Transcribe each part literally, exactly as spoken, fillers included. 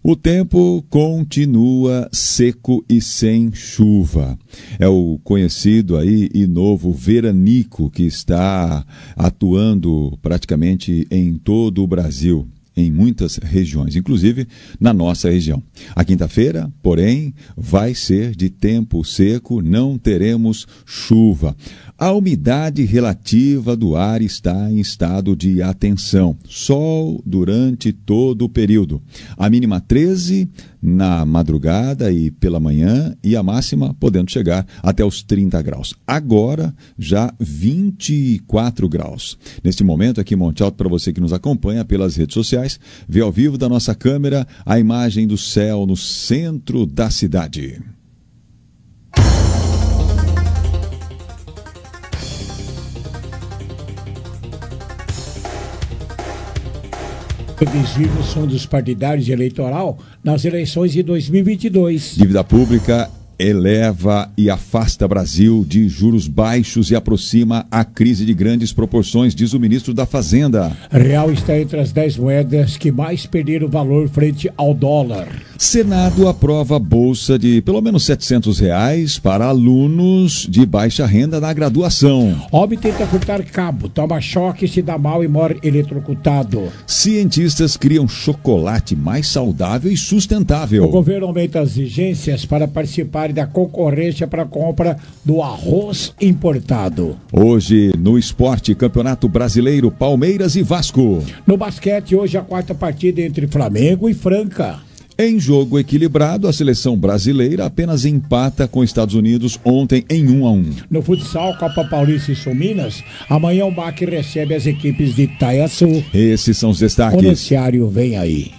O tempo continua seco e sem chuva. É o conhecido aí e novo veranico que está atuando praticamente em todo o Brasil, em muitas regiões, inclusive na nossa região. A quinta-feira, porém, vai ser de tempo seco, não teremos chuva. A umidade relativa do ar está em estado de atenção. Sol durante todo o período. A mínima treze na madrugada e pela manhã e a máxima podendo chegar até os trinta graus. Agora já vinte e quatro graus. Neste momento aqui em Monte Alto, para você que nos acompanha pelas redes sociais, vê ao vivo da nossa câmera a imagem do céu no centro da cidade. Desvio são dos partidários eleitoral nas eleições de dois mil e vinte e dois. Dívida pública eleva e afasta Brasil de juros baixos e aproxima a crise de grandes proporções, diz o ministro da Fazenda. Real está entre as dez moedas que mais perderam valor frente ao dólar. Senado aprova bolsa de pelo menos setecentos reais para alunos de baixa renda na graduação. Homem tenta furtar cabo, toma choque, se dá mal e morre eletrocutado. Cientistas criam chocolate mais saudável e sustentável. O governo aumenta as exigências para participar da concorrência para a compra do arroz importado. Hoje, no esporte, Campeonato Brasileiro, Palmeiras e Vasco. No basquete, hoje a quarta partida entre Flamengo e Franca. Em jogo equilibrado, a seleção brasileira apenas empata com os Estados Unidos ontem em um a um. No futsal, Copa Paulista e Sul Minas, amanhã o M A C recebe as equipes de Itaiaçu. Esses são os destaques. O noticiário vem aí.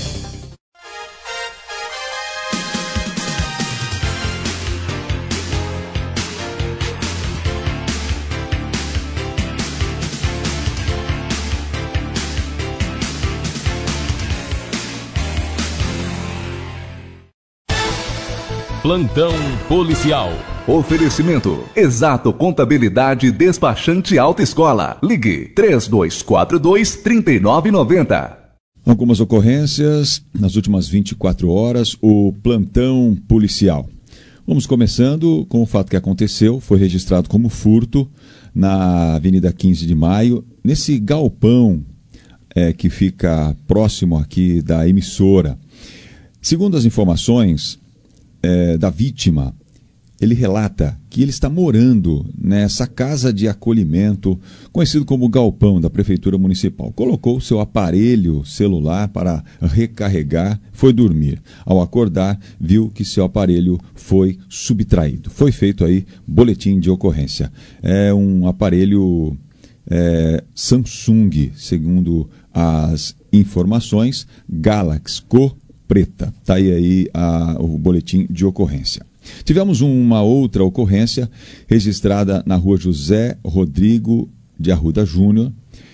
Plantão policial. Oferecimento: Exato Contabilidade Despachante Autoescola. Ligue três dois quatro dois, três nove nove zero. Algumas ocorrências nas últimas vinte e quatro horas, o plantão policial. Vamos começando com o fato que aconteceu, foi registrado como furto na Avenida quinze de maio, nesse galpão é, que fica próximo aqui da emissora. Segundo as informações é, da vítima, ele relata que ele está morando nessa casa de acolhimento, conhecido como galpão da Prefeitura Municipal. Colocou seu aparelho celular para recarregar, foi dormir. Ao acordar, viu que seu aparelho foi subtraído. Foi feito aí boletim de ocorrência. É um aparelho é, Samsung, segundo as informações, Galaxy, cor preta. Está aí, aí a, o boletim de ocorrência. Tivemos uma outra ocorrência registrada na rua José Rodrigo de Arruda Júnior.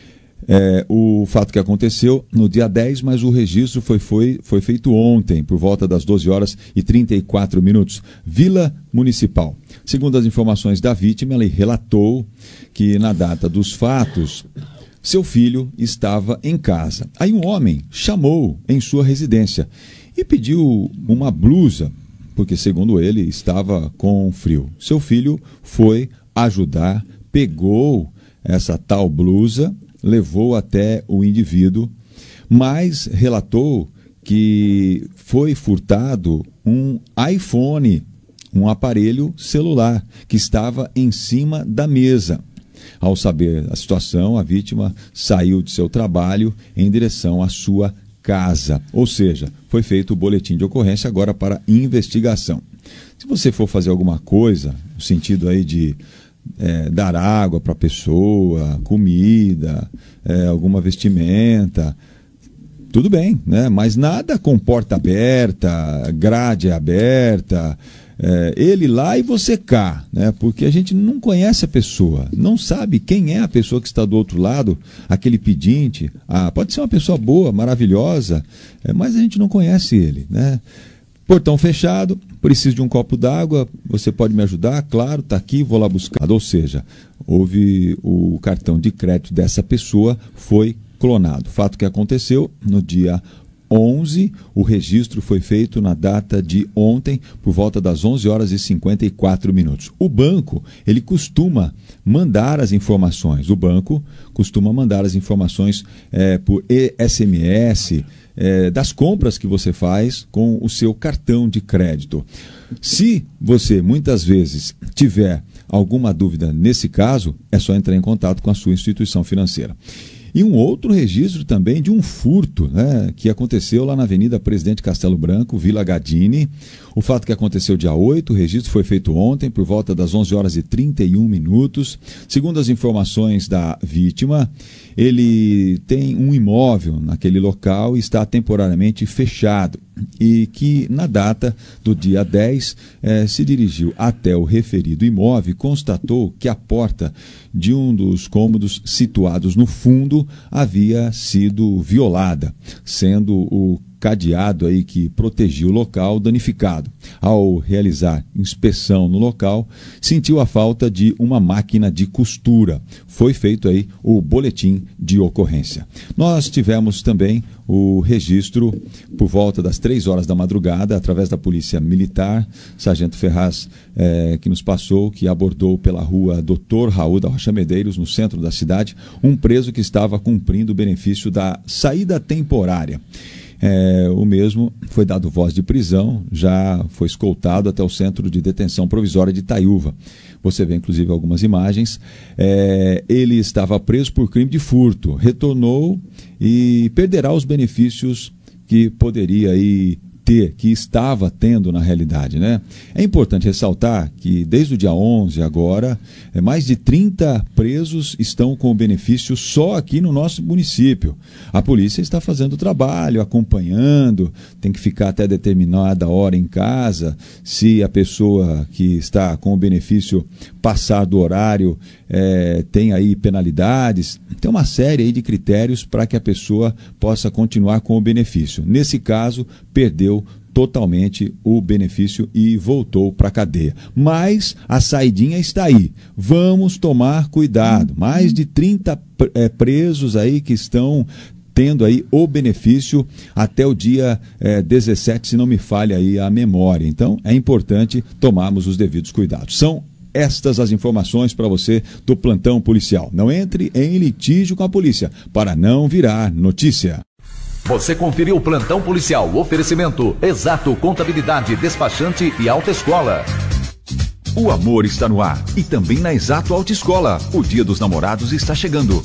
É, o fato que aconteceu no dia dez, mas o registro foi, foi, foi feito ontem, por volta das doze horas e trinta e quatro minutos. Vila Municipal. Segundo as informações da vítima, ela relatou que na data dos fatos, seu filho estava em casa. Aí um homem chamou em sua residência e pediu uma blusa, porque, segundo ele, estava com frio. Seu filho foi ajudar, pegou essa tal blusa, levou até o indivíduo, mas relatou que foi furtado um iPhone, um aparelho celular, que estava em cima da mesa. Ao saber a situação, a vítima saiu de seu trabalho em direção à sua casa, ou seja, foi feito o boletim de ocorrência agora para investigação. Se você for fazer alguma coisa, no sentido aí de é, dar água para a pessoa, comida, é, alguma vestimenta, tudo bem, né? Mas nada com porta aberta, grade aberta, é, ele lá e você cá, né? Porque a gente não conhece a pessoa, não sabe quem é a pessoa que está do outro lado, aquele pedinte. Ah, pode ser uma pessoa boa, maravilhosa, é, mas a gente não conhece ele, né? Portão fechado, preciso de um copo d'água, você pode me ajudar? Claro, está aqui, vou lá buscar. Ou seja, houve o cartão de crédito dessa pessoa, foi clonado. Fato que aconteceu no dia onze, o registro foi feito na data de ontem, por volta das onze horas e cinquenta e quatro minutos. O banco, ele costuma mandar as informações, o banco costuma mandar as informações é, por S M S, é, das compras que você faz com o seu cartão de crédito. Se você, muitas vezes, tiver alguma dúvida nesse caso, é só entrar em contato com a sua instituição financeira. E um outro registro também de um furto, né, que aconteceu lá na Avenida Presidente Castelo Branco, Vila Gadini. O fato que aconteceu dia oito, o registro foi feito ontem, por volta das onze horas e trinta e um minutos. Segundo as informações da vítima, ele tem um imóvel naquele local e está temporariamente fechado. E que na data do dia dez eh, se dirigiu até o referido imóvel e constatou que a porta de um dos cômodos situados no fundo havia sido violada, sendo o cadeado aí que protegia o local danificado. Ao realizar inspeção no local, sentiu a falta de uma máquina de costura. Foi feito aí o boletim de ocorrência. Nós tivemos também o registro por volta das três horas da madrugada, através da Polícia Militar, Sargento Ferraz, eh, que nos passou, que abordou pela rua doutor Raul da Rocha Medeiros, no centro da cidade, um preso que estava cumprindo o benefício da saída temporária. É, o mesmo foi dado voz de prisão, já foi escoltado até o Centro de Detenção Provisória de Itaiúva. Você vê, inclusive, algumas imagens. É, ele estava preso por crime de furto, retornou e perderá os benefícios que poderia aí ter, que estava tendo na realidade, né? É importante ressaltar que desde o dia onze agora, mais de trinta presos estão com benefício só aqui no nosso município. A polícia está fazendo o trabalho, acompanhando, tem que ficar até determinada hora em casa. Se a pessoa que está com o benefício passar do horário, é, tem aí penalidades, tem uma série aí de critérios para que a pessoa possa continuar com o benefício. Nesse caso, perdeu totalmente o benefício e voltou para a cadeia. Mas a saidinha está aí. Vamos tomar cuidado. Mais de trinta é, presos aí que estão tendo aí o benefício até o dia é, dezessete, se não me falha aí a memória. Então, é importante tomarmos os devidos cuidados. São estas as informações para você do plantão policial. Não entre em litígio com a polícia, para não virar notícia. Você conferiu o plantão policial, oferecimento Exato Contabilidade, Despachante e Autoescola. O amor está no ar e também na Exato Autoescola. O Dia dos Namorados está chegando.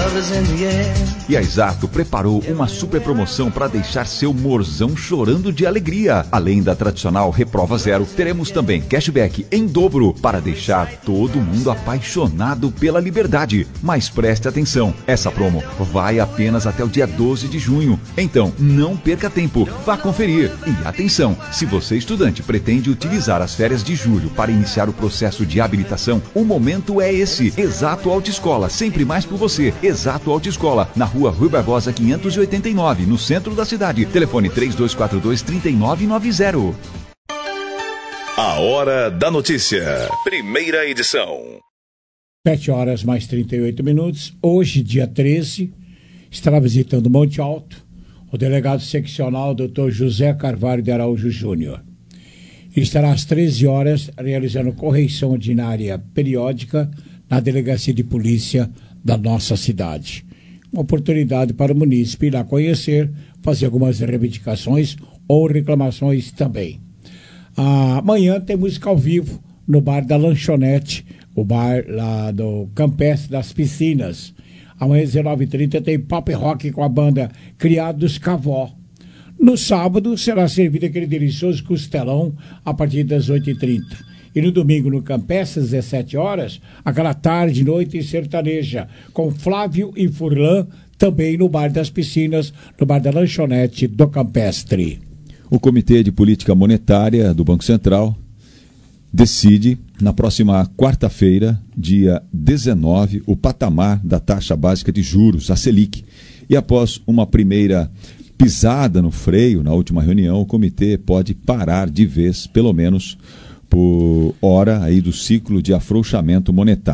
E a Exato preparou uma super promoção para deixar seu morzão chorando de alegria. Além da tradicional Reprova Zero, teremos também cashback em dobro para deixar todo mundo apaixonado pela liberdade. Mas preste atenção, essa promo vai apenas até o dia doze de junho. Então, não perca tempo, vá conferir. E atenção, se você estudante pretende utilizar as férias de julho para iniciar o processo de habilitação, o momento é esse. Exato Autoescola, sempre mais por você. Exato Autoescola, na rua Rui Barbosa quinhentos e oitenta e nove, no centro da cidade. Telefone três dois quatro dois, três nove nove zero. A Hora da Notícia, primeira edição. sete horas mais trinta e oito minutos. Hoje, dia treze, estará visitando Monte Alto o delegado seccional doutor José Carvalho de Araújo Júnior. Ele estará às treze horas realizando correição ordinária periódica na delegacia de polícia da nossa cidade. Uma oportunidade para o munícipe ir lá conhecer, fazer algumas reivindicações ou reclamações também. Amanhã tem música ao vivo no bar da Lanchonete, o bar lá do Campestre das Piscinas. Amanhã às dezenove e trinta tem pop rock com a banda Criados Cavó. No sábado será servido aquele delicioso costelão a partir das oito e trinta. E no domingo, no Campestre, às dezessete horas, aquela tarde, noite sertaneja, com Flávio e Furlan, também no Bar das Piscinas, no Bar da Lanchonete do Campestre. O Comitê de Política Monetária do Banco Central decide, na próxima quarta-feira, dia dezenove, o patamar da taxa básica de juros, a Selic. E após uma primeira pisada no freio na última reunião, o comitê pode parar de vez, pelo menos por hora, aí do ciclo de afrouxamento monetário.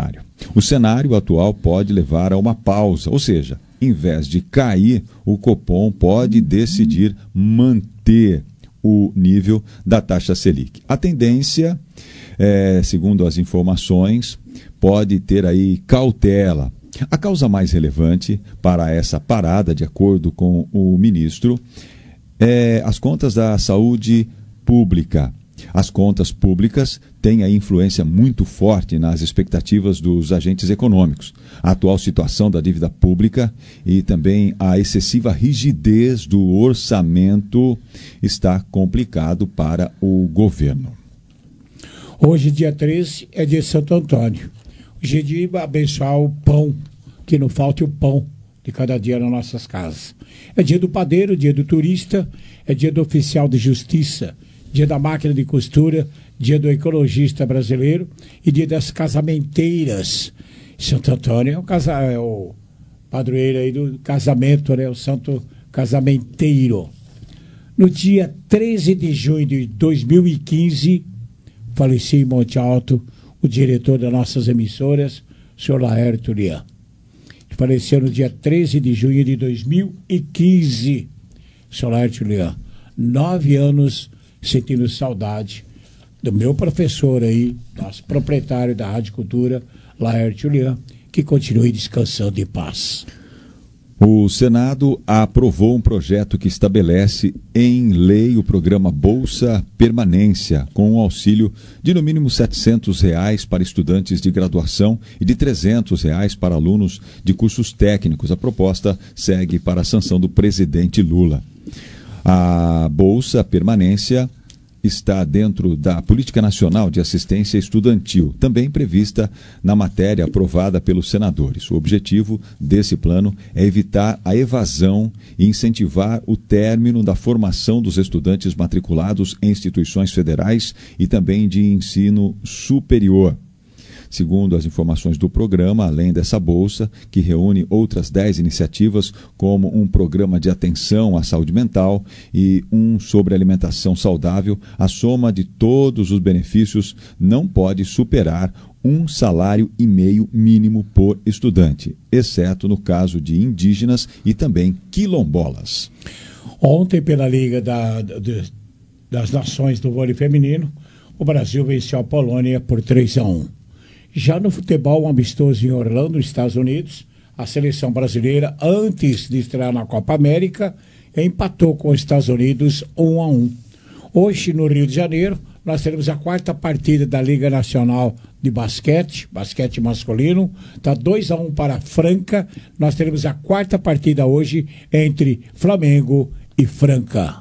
O cenário atual pode levar a uma pausa, ou seja, em vez de cair, o Copom pode decidir manter o nível da taxa Selic. A tendência, é, segundo as informações, pode ter aí cautela. A causa mais relevante para essa parada, de acordo com o ministro, é as contas da saúde pública. As contas públicas têm a influência muito forte nas expectativas dos agentes econômicos. A atual situação da dívida pública e também a excessiva rigidez do orçamento está complicado para o governo. Hoje, dia treze, é dia de Santo Antônio. Hoje é dia de abençoar o pão, que não falte o pão de cada dia nas nossas casas. É dia do padeiro, dia do turista, é dia do oficial de justiça, dia da máquina de costura, dia do ecologista brasileiro e dia das casamenteiras. Santo Antônio é o, casa, é o padroeiro aí do casamento, né? O santo casamenteiro. No dia treze de junho de dois mil e quinze, faleceu em Monte Alto o diretor das nossas emissoras, o senhor Laércio Lian. Faleceu no dia treze de junho de dois mil e quinze, o senhor Laércio Lian. Nove anos sentindo saudade do meu professor aí, nosso proprietário da Rádio Cultura, Laércio Lian, que continue descansando em paz. O Senado aprovou um projeto que estabelece em lei o programa Bolsa Permanência, com um auxílio de no mínimo setecentos reais para estudantes de graduação e de trezentos reais para alunos de cursos técnicos. A proposta segue para a sanção do presidente Lula. A Bolsa Permanência está dentro da Política Nacional de Assistência Estudantil, também prevista na matéria aprovada pelos senadores. O objetivo desse plano é evitar a evasão e incentivar o término da formação dos estudantes matriculados em instituições federais e também de ensino superior. Segundo as informações do programa, além dessa bolsa, que reúne outras dez iniciativas, como um programa de atenção à saúde mental e um sobre alimentação saudável, a soma de todos os benefícios não pode superar um salário e meio mínimo por estudante, exceto no caso de indígenas e também quilombolas. Ontem, pela Liga da, de, das Nações do Vôlei Feminino, o Brasil venceu a Polônia por três a um. Já no futebol, um amistoso em Orlando, nos Estados Unidos, a seleção brasileira, antes de estrear na Copa América, empatou com os Estados Unidos um a um. Hoje, no Rio de Janeiro, nós teremos a quarta partida da Liga Nacional de Basquete, basquete masculino. Está dois a um para Franca. Nós teremos a quarta partida hoje entre Flamengo e Franca.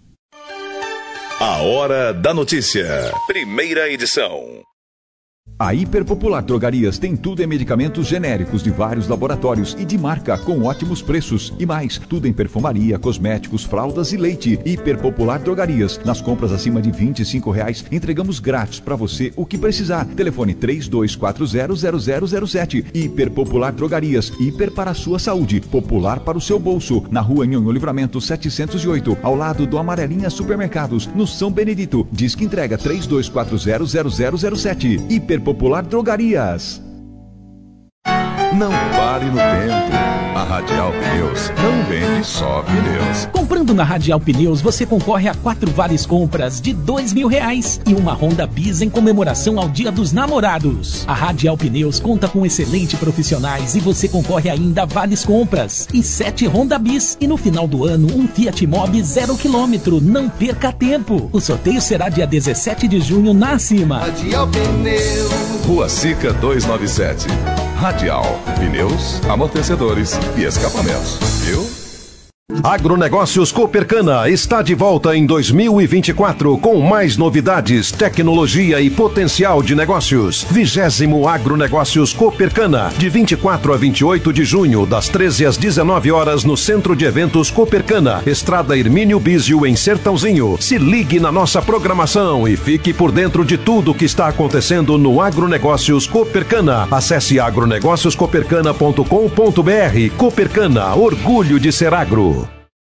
A Hora da Notícia. Primeira edição. A Hiperpopular Drogarias tem tudo em medicamentos genéricos de vários laboratórios e de marca com ótimos preços. E mais, tudo em perfumaria, cosméticos, fraldas e leite. Hiperpopular Drogarias. Nas compras acima de vinte e cinco reais, entregamos grátis para você o que precisar. Telefone três dois quatro zero zero zero zero sete. Hiperpopular Drogarias. Hiper para a sua saúde. Popular para o seu bolso. Na rua Nhonho Livramento setecentos e oito, ao lado do Amarelinha Supermercados, no São Benedito. Diz que entrega três dois quatro zero zero zero zero sete. Hiperpopular Popular Drogarias. Não pare no tempo. A Radial Pneus não vende só pneus. Comprando na Radial Pneus, você concorre a quatro vales compras de dois mil reais e uma Honda Bis em comemoração ao Dia dos Namorados. A Radial Pneus conta com excelentes profissionais e você concorre ainda a vales compras e sete Honda Bis. E no final do ano, um Fiat Mobi zero quilômetro. Não perca tempo. O sorteio será dia dezessete de junho na Acima. Radial Pneus. Rua Sica duzentos e noventa e sete. Radial Pneus, amortecedores e escapamentos. Viu? Agronegócios Copercana está de volta em dois mil e vinte e quatro com mais novidades, tecnologia e potencial de negócios. Vigésimo Agronegócios Copercana, de vinte e quatro a vinte e oito de junho, das treze às dezenove horas, no Centro de Eventos Copercana, Estrada Hermínio Bísio, em Sertãozinho. Se ligue na nossa programação e fique por dentro de tudo que está acontecendo no Agronegócios Copercana. Acesse agronegócios copercana ponto com ponto br. Copercana, orgulho de ser agro.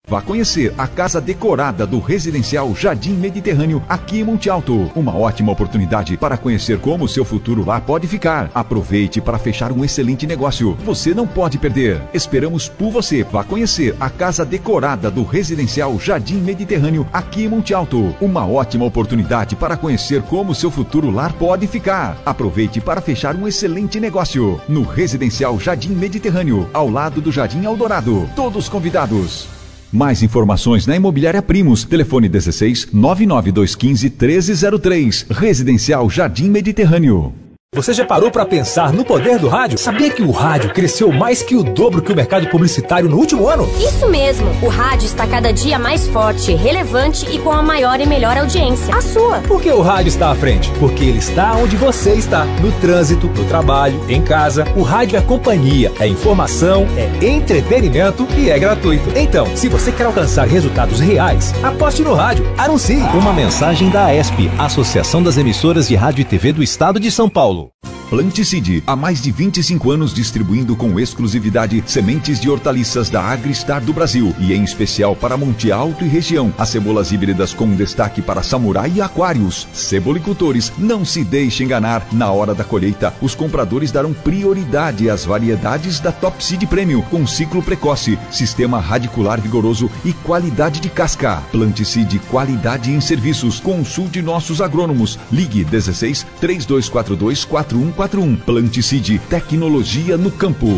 Vá conhecer a casa decorada do residencial Jardim Mediterrâneo aqui em Monte Alto. Uma ótima oportunidade para conhecer como o seu futuro lá pode ficar. Aproveite para fechar um excelente negócio. Você não pode perder. Esperamos por você. Vá conhecer a casa decorada do residencial Jardim Mediterrâneo aqui em Monte Alto. Uma ótima oportunidade para conhecer como o seu futuro lar pode ficar. Aproveite para fechar um excelente negócio. No residencial Jardim Mediterrâneo, ao lado do Jardim Eldorado. Todos convidados. Mais informações na Imobiliária Primos. Telefone dezesseis, nove nove dois um cinco, treze zero três. Residencial Jardim Mediterrâneo. Você já parou para pensar no poder do rádio? Sabia que o rádio cresceu mais que o dobro que o mercado publicitário no último ano? Isso mesmo. O rádio está cada dia mais forte, relevante e com a maior e melhor audiência. A sua. Por que o rádio está à frente? Porque ele está onde você está. No trânsito, no trabalho, em casa. O rádio é companhia, é informação, é entretenimento e é gratuito. Então, se você quer alcançar resultados reais, aposte no rádio. Anuncie. Uma mensagem da A E S P, Associação das Emissoras de Rádio e T V do Estado de São Paulo. Planticide, há mais de vinte e cinco anos distribuindo com exclusividade sementes de hortaliças da Agristar do Brasil e em especial para Monte Alto e região. As cebolas híbridas com destaque para samurai e aquários. Cebolicultores, não se deixe enganar. Na hora da colheita, os compradores darão prioridade às variedades da Top Seed Premium com ciclo precoce, sistema radicular vigoroso e qualidade de casca. Planticide, qualidade em serviços. Consulte nossos agrônomos. Ligue dezesseis, três dois quatro dois, quatro um quatro um. Planticide, tecnologia no campo.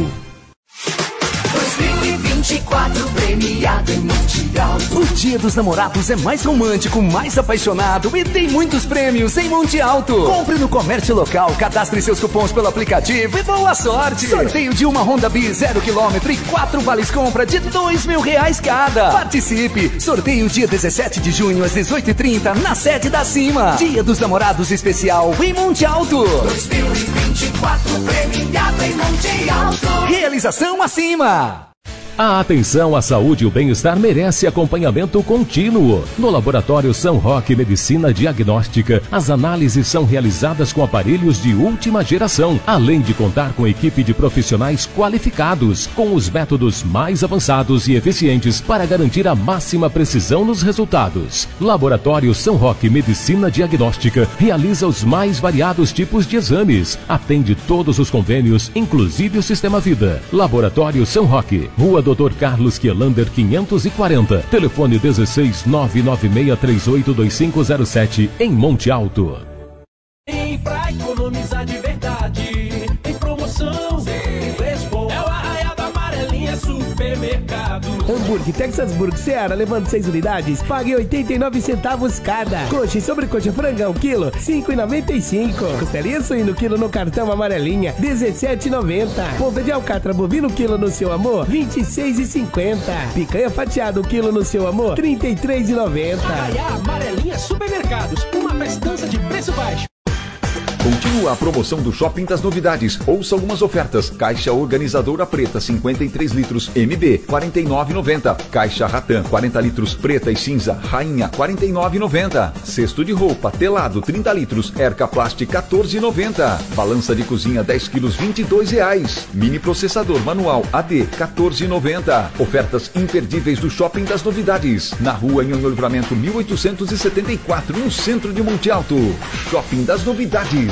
dois mil e vinte e quatro premiado em Monte Alto. O Dia dos Namorados é mais romântico, mais apaixonado e tem muitos prêmios em Monte Alto. Compre no comércio local, cadastre seus cupons pelo aplicativo e boa sorte. Sorteio de uma Honda Bis zero quilômetro e quatro vales compra de dois mil reais cada. Participe. Sorteio dia dezessete de junho às dezoito e trinta na sede da Cima. Dia dos Namorados especial em Monte Alto. dois mil e vinte e quatro premiado em Monte Alto. Realização acima. A atenção à saúde e o bem-estar merece acompanhamento contínuo. No Laboratório São Roque Medicina Diagnóstica, as análises são realizadas com aparelhos de última geração, além de contar com equipe de profissionais qualificados, com os métodos mais avançados e eficientes para garantir a máxima precisão nos resultados. Laboratório São Roque Medicina Diagnóstica realiza os mais variados tipos de exames, atende todos os convênios, inclusive o Sistema Vida. Laboratório São Roque, Rua doutor Carlos Kielander quinhentos e quarenta, telefone dezesseis, nove nove seis três oito dois cinco zero sete, em Monte Alto. E pra economizar de verdade, tem promoção, tem preço bom, é o Arraial da Amarelinha Supermercado. Hambúrguer Texas Burger Seara, levando seis unidades, pague oitenta e nove centavos cada. Coxa e sobrecoxa frangão, quilo, cinco reais e noventa e cinco. Costelinha suíno, quilo no cartão Amarelinha, dezessete reais e noventa. Ponta de alcatra bovino, quilo no seu amor, vinte e seis reais e cinquenta. Picanha fatiada, quilo no seu amor, trinta e três reais e noventa. Arraial Amarelinha Supermercados, uma festança de preço baixo. Continua a promoção do Shopping das Novidades. Ouça algumas ofertas. Caixa organizadora preta cinquenta e três litros M B quarenta e nove reais e noventa. Caixa Ratan quarenta litros preta e cinza Rainha quarenta e nove reais e noventa. Cesto de roupa telado trinta litros Erca Plast quatorze reais e noventa. Balança de cozinha dez quilos vinte e dois reais. Mini processador manual A D quatorze reais e noventa. Ofertas imperdíveis do Shopping das Novidades. Na rua Nhonhô Livramento mil oitocentos e setenta e quatro, no centro de Monte Alto. Shopping das Novidades.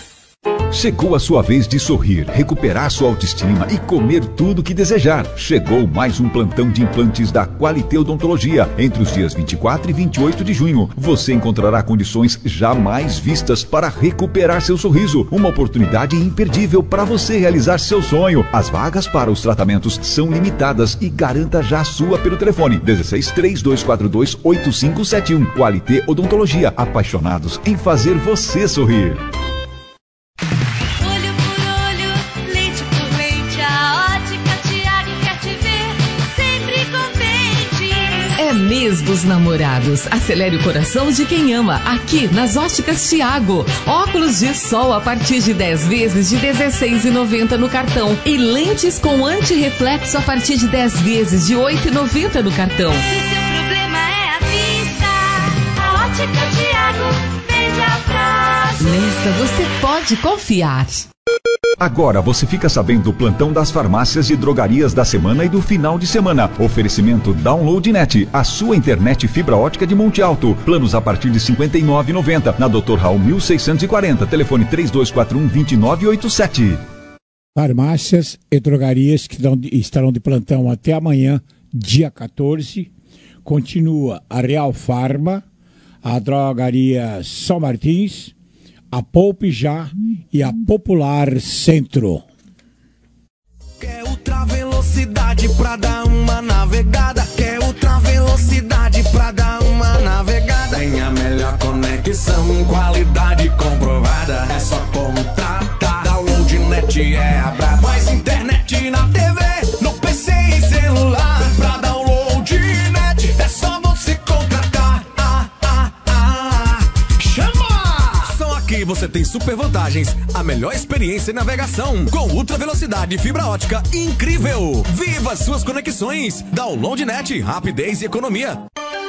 Chegou a sua vez de sorrir, recuperar sua autoestima e comer tudo o que desejar. Chegou mais um plantão de implantes da Qualité Odontologia. Entre os dias vinte e quatro e vinte e oito de junho, você encontrará condições jamais vistas para recuperar seu sorriso. Uma oportunidade imperdível para você realizar seu sonho. As vagas para os tratamentos são limitadas e garanta já a sua pelo telefone dezesseis, três dois quatro dois, oito cinco sete um. Qualité Odontologia, apaixonados em fazer você sorrir. É mês dos namorados. Acelere o coração de quem ama. Aqui nas Óticas Thiago. Óculos de sol a partir de dez vezes de dezesseis reais e noventa centavos no cartão. E lentes com antirreflexo a partir de dez vezes de oito reais e noventa centavos no cartão. Se seu problema é a vista, a Ótica Thiago, veja a próxima. Nesta você pode confiar. Agora você fica sabendo do plantão das farmácias e drogarias da semana e do final de semana. Oferecimento Downloadnet, a sua internet fibra ótica de Monte Alto. Planos a partir de cinquenta e nove reais e noventa centavos. Na doutor Raul mil seiscentos e quarenta. Telefone três dois quatro um, dois nove oito sete. Farmácias e drogarias que estarão de plantão até amanhã, dia quatorze. Continua a Real Farma, a Drogaria São Martins, a Poupe Já e a Popular Centro. Quer ultra velocidade pra dar uma navegada? Quer ultra velocidade pra dar uma navegada? Tem a melhor conexão, qualidade comprovada. É só contratar. Downloadnet é a braba. Mais internet na T V, no P C e celular. Pra Downloadnet é só você contratar. Ah, ah, ah. Chama! Só aqui você tem super vantagens. A melhor experiência em navegação com ultra velocidade e fibra ótica incrível. Viva suas conexões. Downloadnet, rapidez e economia.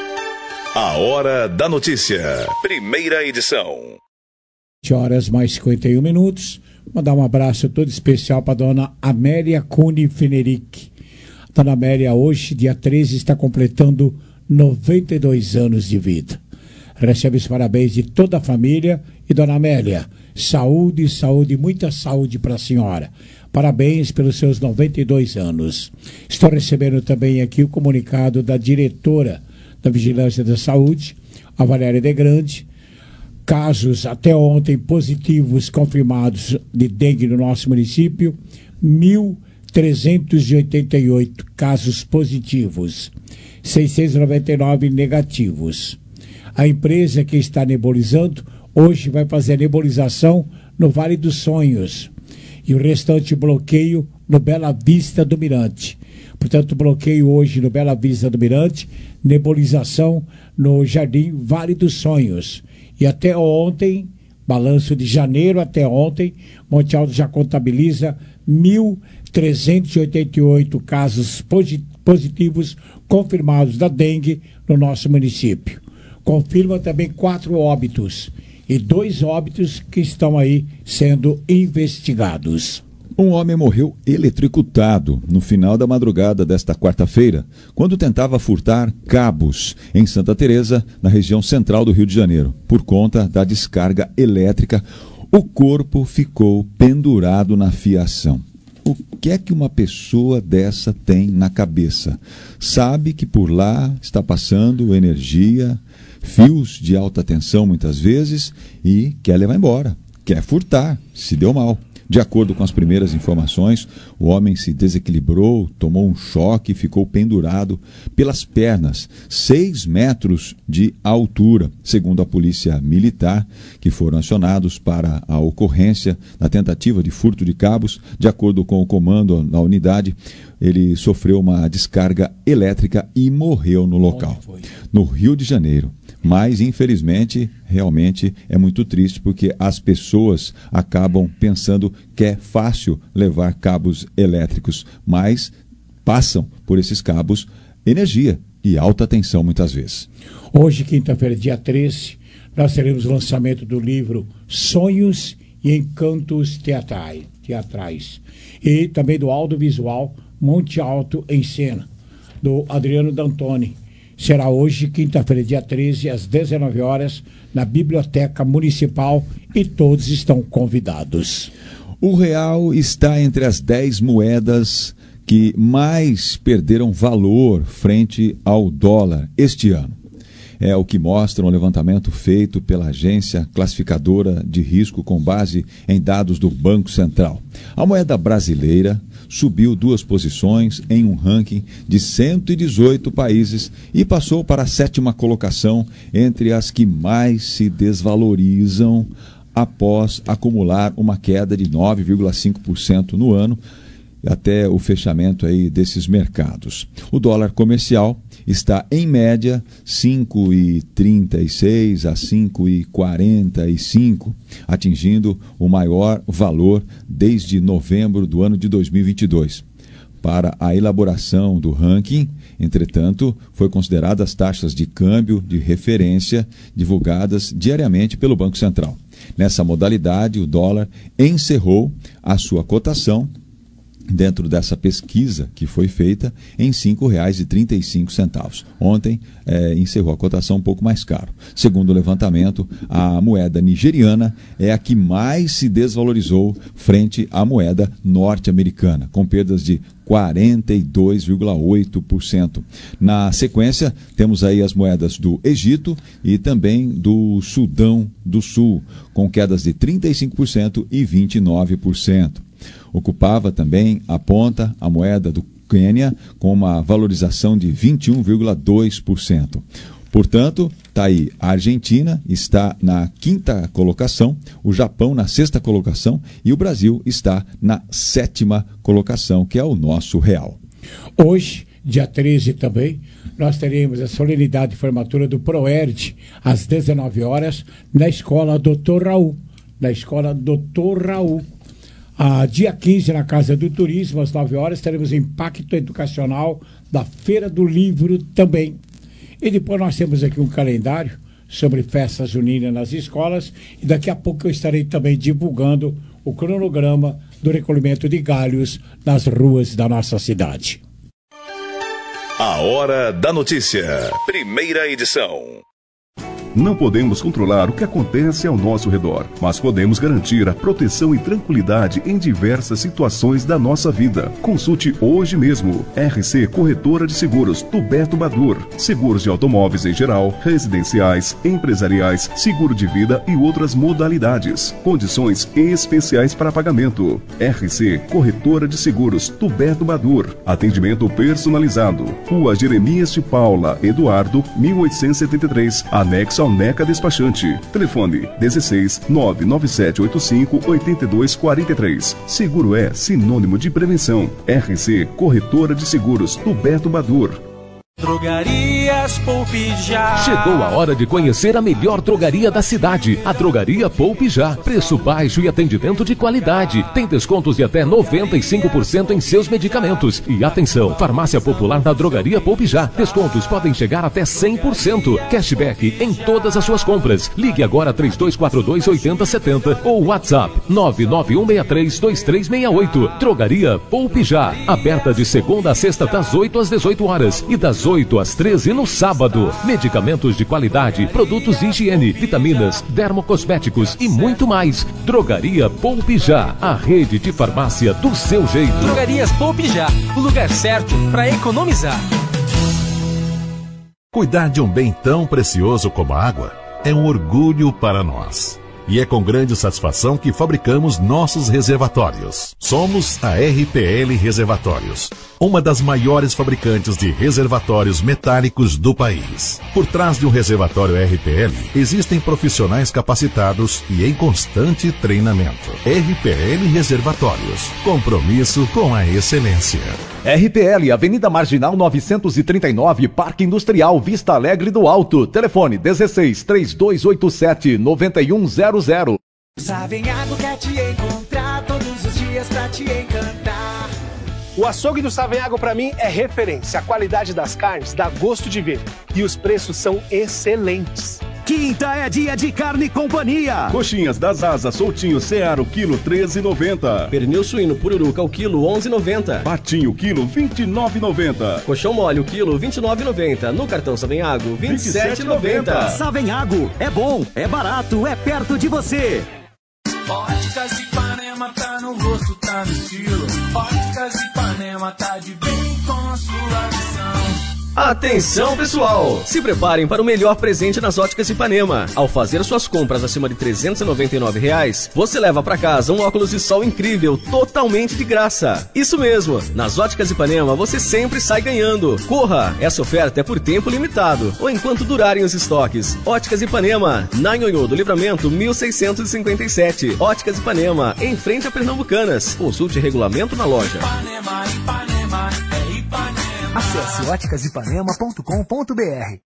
A Hora da Notícia. Primeira edição. sete horas mais cinquenta e um minutos. Mandar um abraço todo especial para a dona Amélia Cune Fenerick. A dona Amélia hoje, dia treze, está completando noventa e dois anos de vida. Recebe os parabéns de toda a família. E dona Amélia, saúde, saúde, muita saúde para a senhora. Parabéns pelos seus noventa e dois anos. Estou recebendo também aqui o comunicado da diretora da Vigilância da Saúde, a Valéria de Grande. Casos até ontem positivos confirmados de dengue no nosso município, mil trezentos e oitenta e oito casos positivos, seiscentos e noventa e nove negativos. A empresa que está nebulizando hoje vai fazer a nebulização no Vale dos Sonhos e o restante bloqueio no Bela Vista do Mirante. Portanto, bloqueio hoje no Bela Vista do Mirante, nebulização no Jardim Vale dos Sonhos. E até ontem, balanço de janeiro até ontem, Monte Alto já contabiliza mil trezentos e oitenta e oito casos positivos confirmados da dengue no nosso município. Confirma também quatro óbitos e dois óbitos que estão aí sendo investigados. Um homem morreu eletrocutado no final da madrugada desta quarta-feira, quando tentava furtar cabos em Santa Teresa, na região central do Rio de Janeiro. Por conta da descarga elétrica, o corpo ficou pendurado na fiação. O que é que uma pessoa dessa tem na cabeça? Sabe que por lá está passando energia, fios de alta tensão muitas vezes, e quer levar embora, quer furtar, se deu mal. De acordo com as primeiras informações, o homem se desequilibrou, tomou um choque e ficou pendurado pelas pernas, seis metros de altura, segundo a polícia militar, que foram acionados para a ocorrência da tentativa de furto de cabos. De acordo com o comando da unidade, ele sofreu uma descarga elétrica e morreu no local, no Rio de Janeiro. Mas, infelizmente, realmente é muito triste, porque as pessoas acabam pensando que é fácil levar cabos elétricos, mas passam por esses cabos energia e alta tensão muitas vezes. Hoje, quinta-feira, dia treze, nós teremos o lançamento do livro Sonhos e Encantos Teatrais, teatrais e também do audiovisual Monte Alto em Cena, do Adriano D'Antoni. Será hoje, quinta-feira, dia treze, às dezenove horas, na Biblioteca Municipal, e todos estão convidados. O real está entre as dez moedas que mais perderam valor frente ao dólar este ano. É o que mostra um levantamento feito pela agência classificadora de risco com base em dados do Banco Central. A moeda brasileira subiu duas posições em um ranking de cento e dezoito países e passou para a sétima colocação entre as que mais se desvalorizam após acumular uma queda de nove vírgula cinco por cento no ano, até o fechamento aí desses mercados. O dólar comercial está em média cinco vírgula trinta e seis a cinco vírgula quarenta e cinco, atingindo o maior valor desde novembro do ano de dois mil e vinte e dois. Para a elaboração do ranking, Entretanto, foi considerada as taxas de câmbio de referência divulgadas diariamente pelo Banco Central. Nessa modalidade, o dólar encerrou a sua cotação dentro dessa pesquisa que foi feita em cinco reais e trinta e cinco centavos. Ontem eh, encerrou a cotação um pouco mais caro. Segundo o levantamento, a moeda nigeriana é a que mais se desvalorizou frente à moeda norte-americana, com perdas de quarenta e dois vírgula oito por cento. Na sequência, temos aí as moedas do Egito e também do Sudão do Sul, com quedas de trinta e cinco por cento e vinte e nove por cento. Ocupava também a ponta a moeda do Quênia, com uma valorização de vinte e um vírgula dois por cento. Portanto, está aí, a Argentina está na quinta colocação, o Japão na sexta colocação e o Brasil está na sétima colocação, que é o nosso real. Hoje, dia treze também, nós teremos a solenidade de formatura do ProERD, às dezenove horas, na Escola doutor Raul. Na Escola doutor Raul. Ah, dia quinze, na Casa do Turismo, às nove horas, teremos o impacto educacional da Feira do Livro também. E depois nós temos aqui um calendário sobre festas juninas nas escolas e daqui a pouco eu estarei também divulgando o cronograma do recolhimento de galhos nas ruas da nossa cidade. A Hora da Notícia, primeira edição. Não podemos controlar o que acontece ao nosso redor, mas podemos garantir a proteção e tranquilidade em diversas situações da nossa vida. Consulte hoje mesmo. R C Corretora de Seguros do Beto Badur. Seguros de automóveis em geral, residenciais, empresariais, seguro de vida e outras modalidades. Condições especiais para pagamento. R C Corretora de Seguros do Beto Badur. Atendimento personalizado. Rua Jeremias de Paula, Eduardo, mil oitocentos e setenta e três, anexo ao Neca Despachante. Telefone dezesseis, nove nove sete oito cinco, oito dois quatro três. Seguro é sinônimo de prevenção. R C Corretora de Seguros do Beto Badur. Drogarias Poupe Já. Chegou a hora de conhecer a melhor drogaria da cidade, a Drogaria Poupe Já. Preço baixo e atendimento de qualidade. Tem descontos de até noventa e cinco por cento em seus medicamentos. E atenção, farmácia popular da Drogaria Poupe Já. Descontos podem chegar até cem por cento. Cashback em todas as suas compras. Ligue agora três dois quatro dois, oito zero sete zero ou WhatsApp nove nove um seis três, dois três seis oito. Drogaria Poupe Já. Aberta de segunda a sexta das oito às dezoito horas e das oito às treze no sábado. Medicamentos de qualidade, produtos de higiene, vitaminas, dermocosméticos e muito mais. Drogaria Poupe Já, a rede de farmácia do seu jeito. Drogarias Poupe Já, o lugar certo para economizar. Cuidar de um bem tão precioso como a água é um orgulho para nós. E é com grande satisfação que fabricamos nossos reservatórios. Somos a R P L Reservatórios, uma das maiores fabricantes de reservatórios metálicos do país. Por trás de um reservatório R P L, existem profissionais capacitados e em constante treinamento. R P L Reservatórios, compromisso com a excelência. R P L, Avenida Marginal novecentos e trinta e nove, Parque Industrial, Vista Alegre do Alto. Telefone dezesseis, três dois oito sete, nove um zero zero. Savenhago quer te encontrar todos os dias pra te encantar. O açougue do Savenhago pra mim é referência. A qualidade das carnes dá gosto de ver. E os preços são excelentes. Quinta é dia de Carne Companhia. Coxinhas das asas soltinho Seara, o quilo treze e noventa. Pernil suíno pururuca, o quilo onze e noventa. Patinho, quilo vinte e nove e noventa. Colchão mole, o quilo vinte e nove e noventa. No cartão Savenhago, vinte e sete e noventa. Savenhago, é bom, é barato, é perto de você. Óticas Ipanema tá no rosto, tá no estilo. Óticas Ipanema tá de bem com a sua visão. Atenção pessoal, se preparem para o melhor presente nas Óticas Ipanema. Ao fazer suas compras acima de trezentos e noventa e nove reais, você leva para casa um óculos de sol incrível, totalmente de graça. Isso mesmo, nas Óticas Ipanema você sempre sai ganhando. Corra, essa oferta é por tempo limitado, ou enquanto durarem os estoques. Óticas Ipanema, na Nhonhô do Livramento mil seiscentos e cinquenta e sete. Óticas Ipanema, em frente a Pernambucanas. Consulte regulamento na loja. Ipanema, Ipanema, é Ipanema. Acesse óticas ipanema ponto com ponto b r.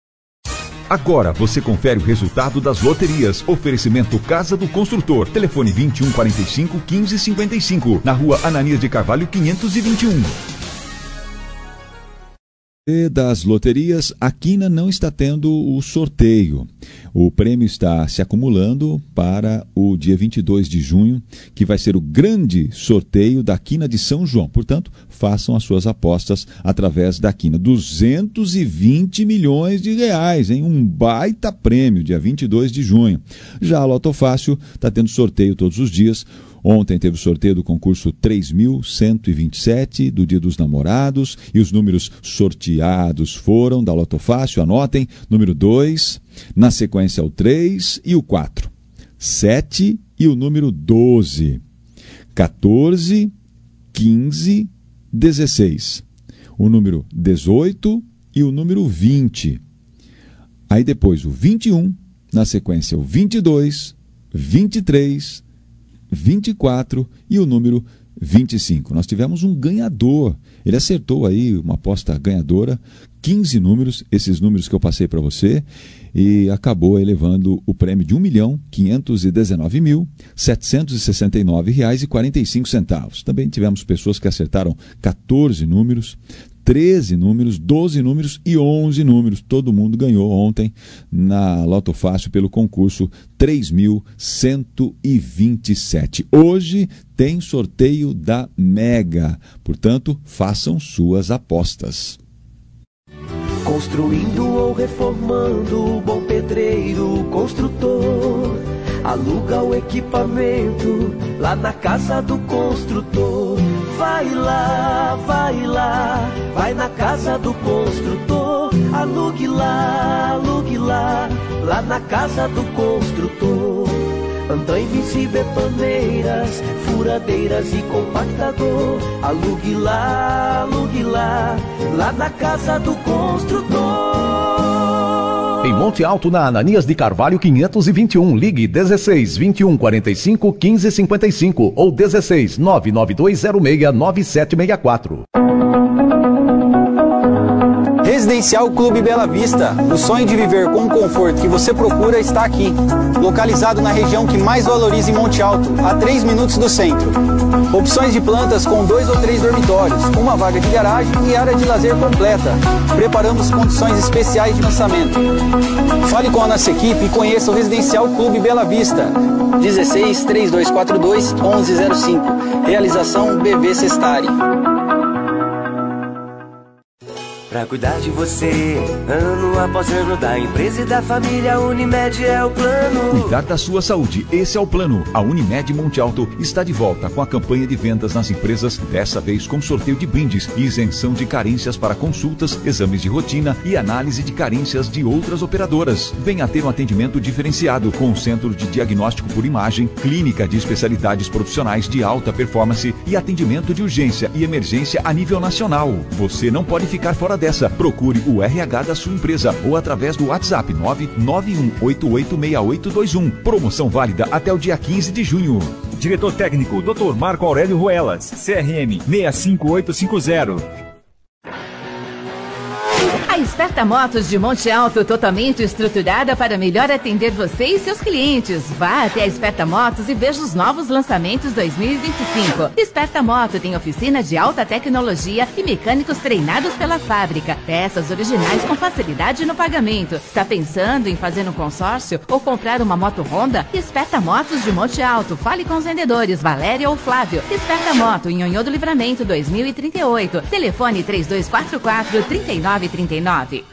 Agora você confere o resultado das loterias. Oferecimento Casa do Construtor. Telefone vinte e um, quarenta e cinco, quinze, cinquenta e cinco. Na rua Ananias de Carvalho, quinhentos e vinte e um. E das loterias, a Quina não está tendo o sorteio. O prêmio está se acumulando para o dia vinte e dois de junho, que vai ser o grande sorteio da Quina de São João. Portanto, façam as suas apostas através da Quina. duzentos e vinte milhões de reais, hein? Um baita prêmio, dia vinte e dois de junho. Já a Loto Fácil está tendo sorteio todos os dias. Ontem teve o sorteio do concurso três mil cento e vinte e sete, do Dia dos Namorados, e os números sorteados foram da Loto Fácil, anotem, número dois, na sequência o três e o quatro, sete e o número doze, quatorze, quinze, dezesseis, o número dezoito e o número vinte. Aí depois o vinte e um, na sequência o vinte e dois, vinte e três, vinte e quatro e o número vinte e cinco. Nós tivemos um ganhador. Ele acertou aí uma aposta ganhadora, quinze números, esses números que eu passei para você, e acabou elevando o prêmio de um milhão quinhentos e dezenove mil setecentos e sessenta e nove reais e quarenta e cinco centavos. Também tivemos pessoas que acertaram quatorze números, treze números, doze números e onze números. Todo mundo ganhou ontem na Loto Fácil pelo concurso três mil cento e vinte e sete. Hoje tem sorteio da Mega. Portanto, façam suas apostas. Construindo ou reformando, bom pedreiro, construtor, aluga o equipamento lá na casa do construtor. Vai lá, vai lá, vai na casa do construtor. Alugue lá, alugue lá, lá na casa do construtor. Andaimes e betoneiras, furadeiras e compactador. Alugue lá, alugue lá, lá na casa do construtor. Em Monte Alto, na Ananias de Carvalho quinhentos e vinte e um, ligue dezesseis, vinte e um, quarenta e cinco, quinze, cinquenta e cinco ou dezesseis, nove nove dois zero seis, nove sete seis quatro. Residencial Clube Bela Vista. O sonho de viver com o conforto que você procura está aqui. Localizado na região que mais valoriza em Monte Alto, a três minutos do centro. Opções de plantas com dois ou três dormitórios, uma vaga de garagem e área de lazer completa. Preparamos condições especiais de lançamento. Fale com a nossa equipe e conheça o Residencial Clube Bela Vista. dezesseis, três dois quatro dois, onze zero cinco. Realização B V Sestari. Pra cuidar de você, ano após ano, da empresa e da família, a Unimed é o plano. Cuidar da sua saúde, esse é o plano. A Unimed Monte Alto está de volta com a campanha de vendas nas empresas, dessa vez com sorteio de brindes e isenção de carências para consultas, exames de rotina e análise de carências de outras operadoras. Venha ter um atendimento diferenciado com um centro de diagnóstico por imagem, clínica de especialidades profissionais de alta performance e atendimento de urgência e emergência a nível nacional. Você não pode ficar fora dessa. Procure o R H da sua empresa ou através do WhatsApp nove nove um oito oito seis oito dois um. Promoção válida até o dia quinze de junho. Diretor técnico, doutor Marco Aurélio Ruelas, C R M seis cinco oito cinco zero. A Esperta Motos de Monte Alto, totalmente estruturada para melhor atender você e seus clientes. Vá até a Esperta Motos e veja os novos lançamentos dois mil e vinte e cinco. Esperta Moto tem oficina de alta tecnologia e mecânicos treinados pela fábrica. Peças originais com facilidade no pagamento. Está pensando em fazer um consórcio ou comprar uma moto Honda? Esperta Motos de Monte Alto. Fale com os vendedores Valéria ou Flávio. Esperta Moto em Nhonhô do Livramento dois mil e trinta e oito. Telefone três dois quatro quatro, três nove três nove.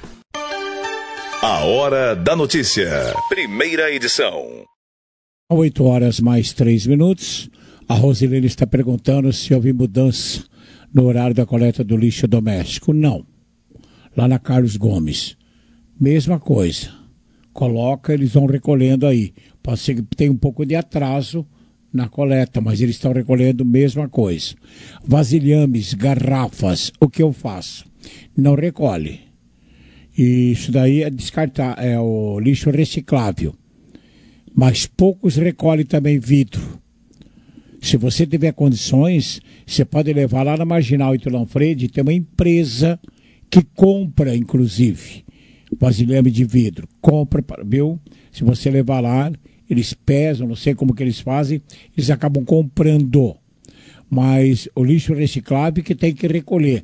A Hora da Notícia, primeira edição. oito horas mais três minutos. A Rosilene está perguntando se houve mudança no horário da coleta do lixo doméstico. Não. Lá na Carlos Gomes, mesma coisa. Coloca, eles vão recolhendo aí. Pode ser que tenha um pouco de atraso na coleta, mas eles estão recolhendo mesma coisa. Vasilhames, garrafas, o que eu faço? Não recolhe. E isso daí é descartar, é o lixo reciclável. Mas poucos recolhem também vidro. Se você tiver condições, você pode levar lá na Marginal Itulão Freire, tem uma empresa que compra, inclusive, vasilhame de vidro. Compra, viu? Se você levar lá, eles pesam, não sei como que eles fazem, eles acabam comprando. Mas o lixo reciclável que tem que recolher.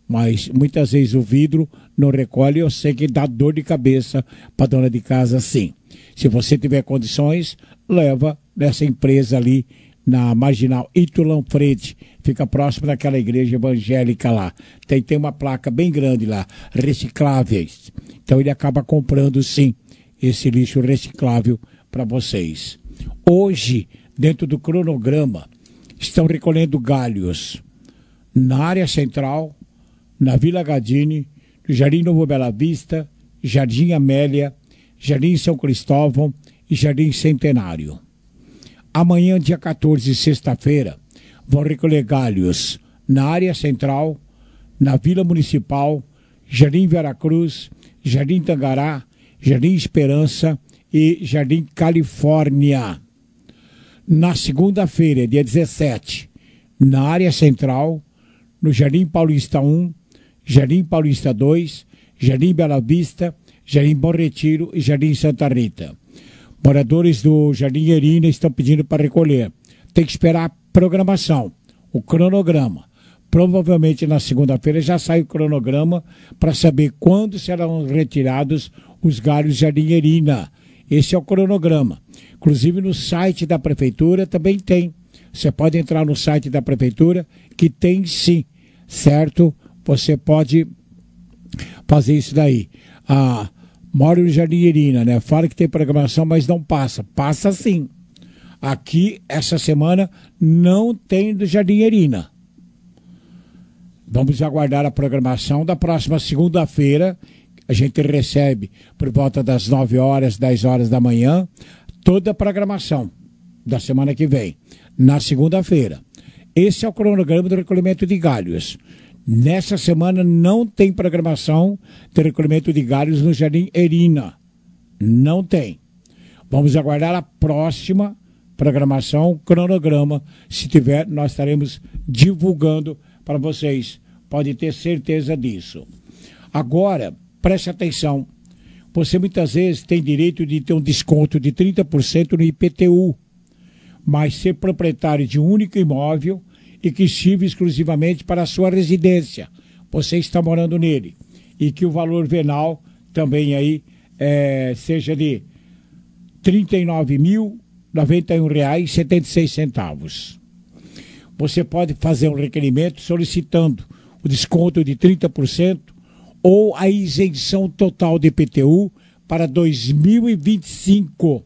mas muitas vezes o vidro não recolhe, eu sei que dá dor de cabeça para dona de casa, sim. Se você tiver condições, leva nessa empresa ali na Marginal Ito Lanfredi, fica próximo daquela igreja evangélica lá. Tem, tem uma placa bem grande lá, recicláveis. Então ele acaba comprando, sim, esse lixo reciclável para vocês. Hoje, dentro do cronograma, estão recolhendo galhos na área central, na Vila Gadini, no Jardim Novo Bela Vista, Jardim Amélia, Jardim São Cristóvão e Jardim Centenário. Amanhã, dia quatorze, sexta-feira, vão recolher galhos na área central, na Vila Municipal, Jardim Veracruz, Jardim Tangará, Jardim Esperança e Jardim Califórnia. Na segunda-feira, dia dezessete, na área central, no Jardim Paulista um, Jardim Paulista dois, Jardim Bela Vista, Jardim Bom Retiro e Jardim Santa Rita. Moradores do Jardim Erina estão pedindo para recolher. Tem que esperar a programação, o cronograma. Provavelmente na segunda-feira já sai o cronograma para saber quando serão retirados os galhos de Jardim Erina. Esse é o cronograma. Inclusive no site da prefeitura também tem. Você pode entrar no site da prefeitura, que tem sim, certo? Você pode fazer isso daí. Ah, moro no Jardim Erina, né? Fala que tem programação, mas não passa. Passa sim. Aqui, essa semana, não tem do Jardim Erina. Vamos aguardar a programação da próxima segunda-feira. A gente recebe por volta das nove horas, dez horas da manhã, toda a programação da semana que vem, na segunda-feira. Esse é o cronograma do recolhimento de galhos. Nessa semana não tem programação de recolhimento de galhos no Jardim Erina. Não tem. Vamos aguardar a próxima programação, cronograma. Se tiver, nós estaremos divulgando para vocês. Pode ter certeza disso. Agora, preste atenção. Você muitas vezes tem direito de ter um desconto de trinta por cento no I P T U, mas ser proprietário de um único imóvel e que sirva exclusivamente para a sua residência. Você está morando nele. E que o valor venal também aí é, seja de trinta e nove mil, noventa e um reais e setenta e seis centavos. Você pode fazer um requerimento solicitando o desconto de trinta por cento ou a isenção total de I P T U para dois mil e vinte e cinco.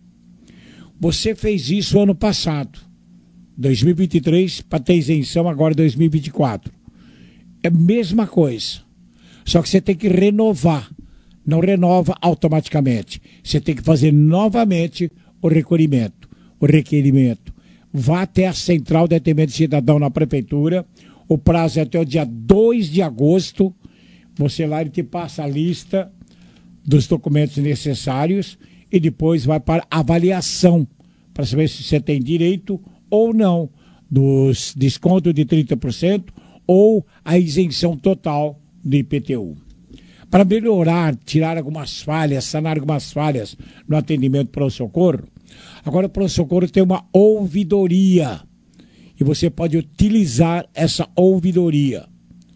Você fez isso ano passado, dois mil e vinte e três, para ter isenção agora em dois mil e vinte e quatro. É a mesma coisa, só que você tem que renovar. Não renova automaticamente. Você tem que fazer novamente o requerimento. O requerimento. Vá até a Central de Atendimento Cidadão na Prefeitura. O prazo é até o dia dois de agosto. Você lá, ele te passa a lista dos documentos necessários e depois vai para avaliação, para saber se você tem direito ou não dos descontos de trinta por cento ou a isenção total do I P T U. Para melhorar, tirar algumas falhas, sanar algumas falhas no atendimento pronto-socorro, agora o pronto-socorro tem uma ouvidoria e você pode utilizar essa ouvidoria.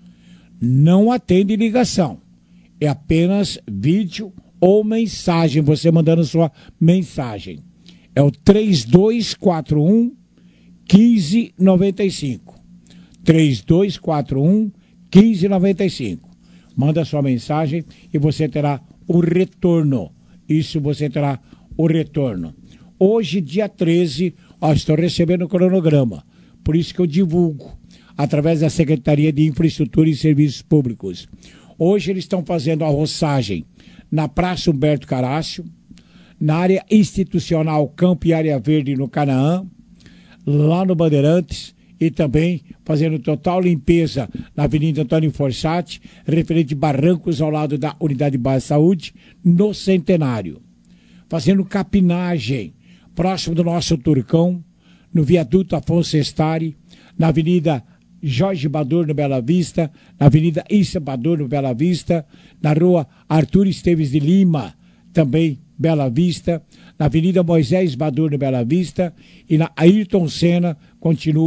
Não atende ligação, é apenas vídeo ou mensagem, você mandando sua mensagem. É o três dois quatro um, um cinco nove cinco. três dois quatro um, um cinco nove cinco. Manda sua mensagem e você terá o retorno. Isso você terá o retorno. Hoje, dia treze, ó, estou recebendo o cronograma. Por isso que eu divulgo, através da Secretaria de Infraestrutura e Serviços Públicos. Hoje eles estão fazendo a roçagem na Praça Humberto Carácio, na área institucional Campo e Área Verde no Canaã, lá no Bandeirantes, e também fazendo total limpeza na Avenida Antônio Forsatti, referente Barrancos ao lado da Unidade Básica de Saúde, no Centenário. Fazendo capinagem próximo do nosso Turcão, no viaduto Afonso Estari, na Avenida Jorge Bador no Bela Vista, na Avenida Issa Bador no Bela Vista, na Rua Arthur Esteves de Lima, também Bela Vista, na Avenida Moisés Bador no Bela Vista e na Ayrton Senna, continua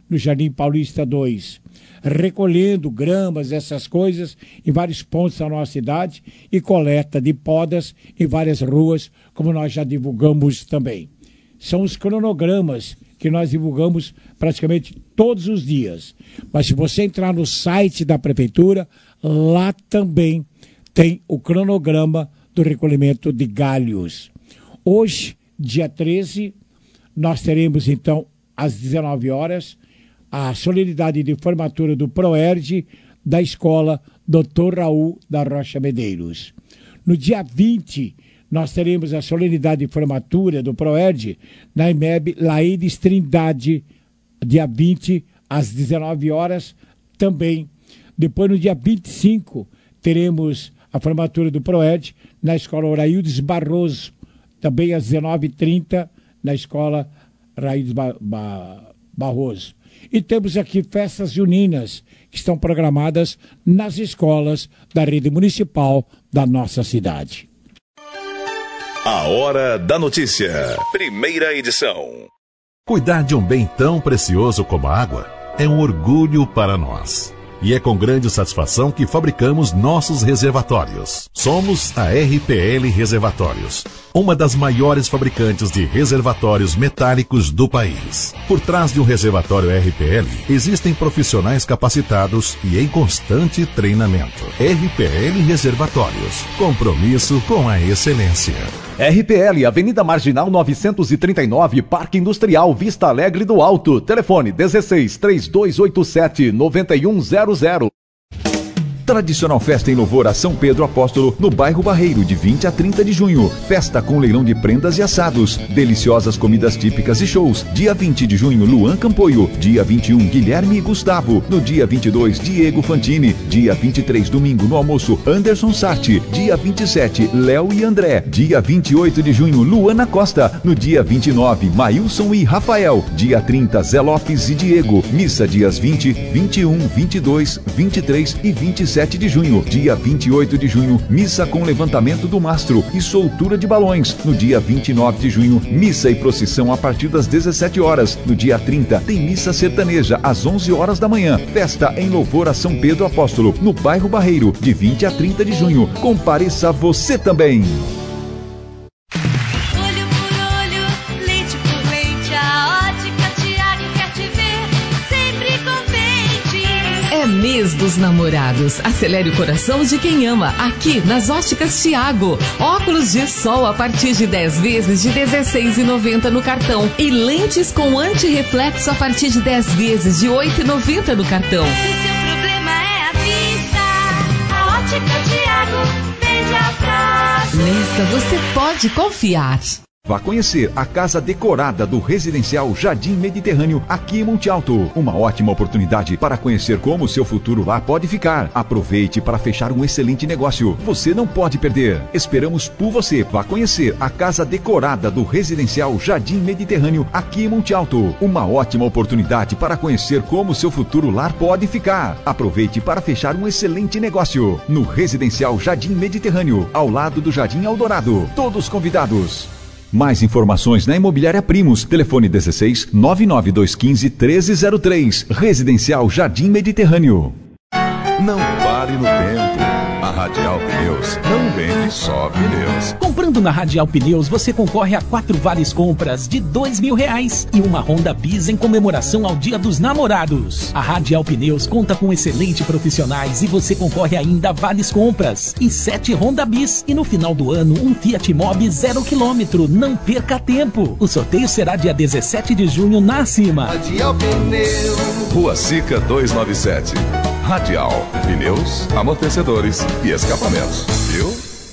no Jardim Paulista dois, recolhendo gramas, essas coisas, em vários pontos da nossa cidade e coleta de podas em várias ruas, como nós já divulgamos também. São os cronogramas que nós divulgamos praticamente todos os dias. Mas se você entrar no site da Prefeitura, lá também tem o cronograma do recolhimento de galhos. Hoje, dia treze, nós teremos então, às dezenove horas, a solenidade de formatura do PROERD da Escola doutor Raul da Rocha Medeiros. No dia vinte, nós teremos a solenidade de formatura do PROERD na I M E B Laídes Trindade, dia vinte, às dezenove horas, também. Depois, no dia vinte e cinco, teremos a formatura do PROERD na Escola Oraildes Barroso, também às dezenove e trinta, na Escola Oraildes ba ba Barroso. E temos aqui festas juninas que estão programadas nas escolas da rede municipal da nossa cidade. A Hora da Notícia, primeira edição. Cuidar de um bem tão precioso como a água é um orgulho para nós. E é com grande satisfação que fabricamos nossos reservatórios. Somos a R P L Reservatórios, uma das maiores fabricantes de reservatórios metálicos do país. Por trás de um reservatório R P L, existem profissionais capacitados e em constante treinamento. R P L Reservatórios, compromisso com a excelência. R P L, Avenida Marginal novecentos e trinta e nove, Parque Industrial, Vista Alegre do Alto. Telefone dezesseis, três dois oito sete, nove um zero zero. Tradicional festa em louvor a São Pedro Apóstolo, no bairro Barreiro, de vinte a trinta de junho. Festa com leilão de prendas e assados. Deliciosas comidas típicas e shows. Dia vinte de junho, Luan Campoio. Dia vinte e um, Guilherme e Gustavo. No dia vinte e dois, Diego Fantini. Dia vinte e três, domingo, no almoço, Anderson Sarti. Dia vinte e sete, Léo e André. Dia vinte e oito de junho, Luana Costa. No dia vinte e nove, Maílson e Rafael. Dia trinta, Zé Lopes e Diego. Missa dias vinte, vinte e um, vinte e dois, vinte e três e vinte e sete de junho. Dia vinte e oito de junho, missa com levantamento do mastro e soltura de balões. No dia vinte e nove de junho, missa e procissão a partir das dezessete horas. No dia trinta, tem missa sertaneja às onze horas da manhã. Festa em louvor a São Pedro Apóstolo, no bairro Barreiro, de vinte a trinta de junho. Compareça você também. Mês dos Namorados. Acelere o coração de quem ama. Aqui nas Óticas Thiago. Óculos de sol a partir de dez vezes de dezesseis reais e noventa centavos no cartão. E lentes com antirreflexo a partir de dez vezes de oito reais e noventa centavos no cartão. Se seu problema é a vista, a Ótica Thiago vem já atrás. Nesta você pode confiar. Vá conhecer a casa decorada do residencial Jardim Mediterrâneo aqui em Monte Alto. Uma ótima oportunidade para conhecer como o seu futuro lá pode ficar. Aproveite para fechar um excelente negócio. Você não pode perder. Esperamos por você. Vá conhecer a casa decorada do residencial Jardim Mediterrâneo aqui em Monte Alto. Uma ótima oportunidade para conhecer como o seu futuro lar pode ficar. Aproveite para fechar um excelente negócio. No residencial Jardim Mediterrâneo, ao lado do Jardim Eldorado. Todos convidados. Mais informações na Imobiliária Primos. Telefone dezesseis, nove nove dois um cinco, treze zero três. Residencial Jardim Mediterrâneo. Não pare no tempo. A Radial Pneus não vende só pneus. Comprando na Radial Pneus, você concorre a quatro vales compras de dois mil reais e uma Honda Bis em comemoração ao Dia dos Namorados. A Radial Pneus conta com excelentes profissionais e você concorre ainda a vales compras e sete Honda Bis. E no final do ano, um Fiat Mobi zero quilômetro. Não perca tempo. O sorteio será dia dezessete de junho na Acima. Radial Pneus. Rua Sica duzentos e noventa e sete. Radial Pneus, amortecedores e escapamentos. Viu?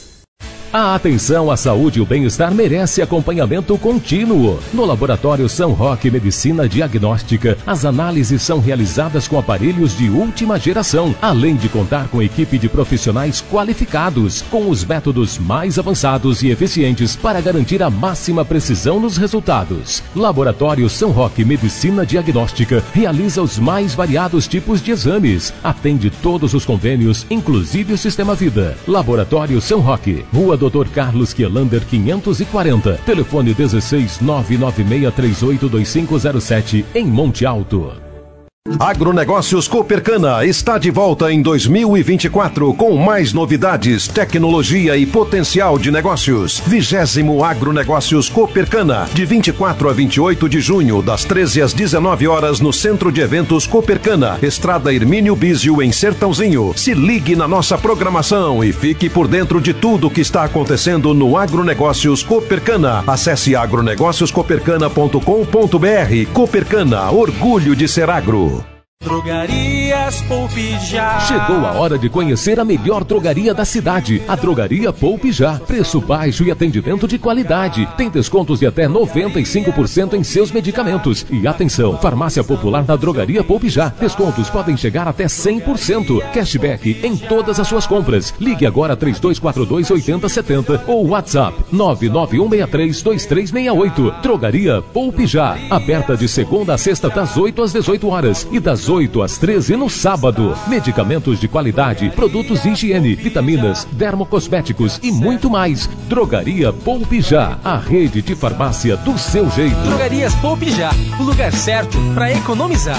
A atenção à saúde e o bem-estar merece acompanhamento contínuo. No Laboratório São Roque Medicina Diagnóstica, as análises são realizadas com aparelhos de última geração, além de contar com equipe de profissionais qualificados, com os métodos mais avançados e eficientes para garantir a máxima precisão nos resultados. Laboratório São Roque Medicina Diagnóstica realiza os mais variados tipos de exames, atende todos os convênios, inclusive o Sistema Vida. Laboratório São Roque, Rua doutor Carlos Kielander quinhentos e quarenta, telefone dezesseis, nove nove seis três oito dois cinco zero sete, em Monte Alto. Agronegócios Copercana está de volta em dois mil e vinte e quatro com mais novidades, tecnologia e potencial de negócios. Vigésimo Agronegócios Copercana, de vinte e quatro a vinte e oito de junho, das treze às dezenove horas, no Centro de Eventos Copercana, Estrada Hermínio Bísio, em Sertãozinho. Se ligue na nossa programação e fique por dentro de tudo que está acontecendo no Agronegócios Copercana. Acesse agronegócios copercana ponto com ponto br. Copercana, orgulho de ser agro. Drogarias Poupe Já. Chegou a hora de conhecer a melhor drogaria da cidade, a Drogaria Poupe Já. Preço baixo e atendimento de qualidade. Tem descontos de até noventa e cinco por cento em seus medicamentos. E atenção, farmácia popular na Drogaria Poupe Já. Descontos podem chegar até cem por cento. Cashback em todas as suas compras. Ligue agora três dois quatro dois, oito zero sete zero ou WhatsApp nove nove um seis três, dois três seis oito. Drogaria Poupe Já. Aberta de segunda a sexta das oito às dezoito horas e das oito às treze no sábado. Medicamentos de qualidade, produtos de higiene, vitaminas, dermocosméticos e muito mais. Drogaria Poupe Já, a rede de farmácia do seu jeito. Drogarias Poupe Já, o lugar certo para economizar.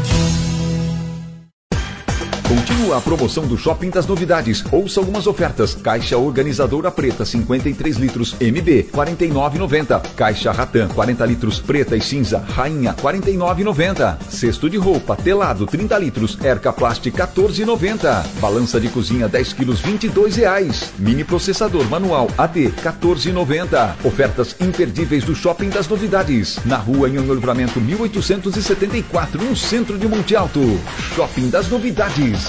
Continua a promoção do Shopping das Novidades. Ouça algumas ofertas. Caixa organizadora preta cinquenta e três litros M B quarenta e nove reais e noventa centavos. Caixa Ratan quarenta litros preta e cinza Rainha quarenta e nove reais e noventa centavos. Cesto de roupa telado trinta litros Erca Plast quatorze reais e noventa centavos. Balança de cozinha dez quilos vinte e dois reais. Mini processador manual A D quatorze reais e noventa centavos. Ofertas imperdíveis do Shopping das Novidades. Na rua Anhonho Livramento mil oitocentos e setenta e quatro, no centro de Monte Alto. Shopping das Novidades.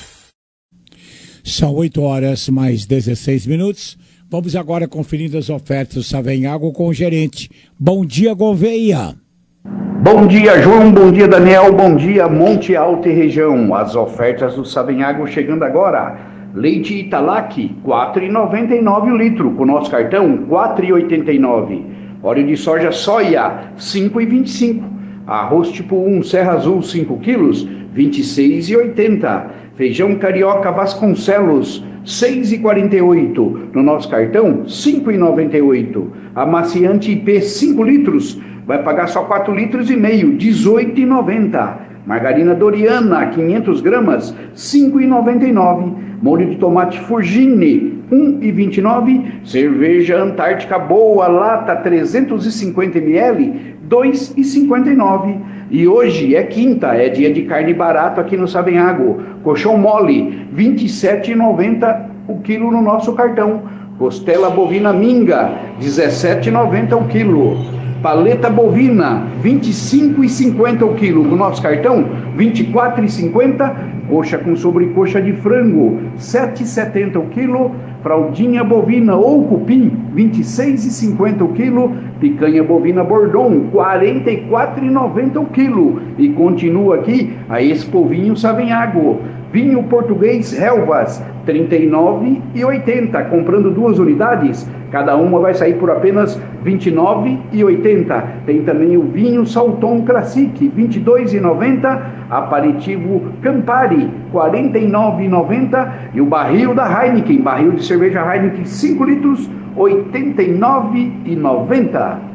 São oito horas mais dezesseis minutos. Vamos agora conferir as ofertas do Savenhago com o gerente. Bom dia, Gouveia. Bom dia, João. Bom dia, Daniel. Bom dia, Monte Alto e região. As ofertas do Savenhago chegando agora. Leite Italac, quatro reais e noventa e nove centavos o litro. Com o nosso cartão, quatro reais e oitenta e nove centavos. Óleo de soja soia, cinco reais e vinte e cinco centavos. Arroz tipo um, Serra Azul, cinco quilos, vinte e seis reais e oitenta centavos. Feijão carioca Vasconcelos, seis reais e quarenta e oito centavos. No nosso cartão, cinco reais e noventa e oito centavos. Amaciante I P, cinco litros, vai pagar só quatro litros e meio, dezoito reais e noventa centavos. Margarina Doriana, quinhentas gramas, cinco reais e noventa e nove centavos. Molho de tomate Furgine, um real e vinte e nove centavos. Cerveja Antártica Boa, lata trezentos e cinquenta mililitros, dois reais e cinquenta e nove centavos. E hoje é quinta, é dia de carne barato aqui no Savenhago. Colchão mole, vinte e sete reais e noventa centavos o quilo no nosso cartão. Costela bovina minga, dezessete reais e noventa centavos o quilo. Paleta bovina, vinte e cinco reais e cinquenta centavos o quilo. No nosso cartão, vinte e quatro reais e cinquenta centavos. Coxa com sobrecoxa de frango, sete reais e setenta centavos o quilo. Fraldinha bovina ou cupim, vinte e seis reais e cinquenta centavos o quilo. Picanha bovina Bordon, quarenta e quatro reais e noventa centavos o quilo. E continua aqui a Expo Vinho Savenhago. Vinho português Helvas, trinta e nove reais e oitenta centavos. Comprando duas unidades, cada uma vai sair por apenas vinte e nove reais e oitenta centavos. Tem também o vinho Salton Classic, vinte e dois reais e noventa centavos. Aperitivo Campari, quarenta e nove reais e noventa centavos. E o barril da Heineken, barril de cerveja Heineken, cinco litros, oitenta e nove reais e noventa centavos.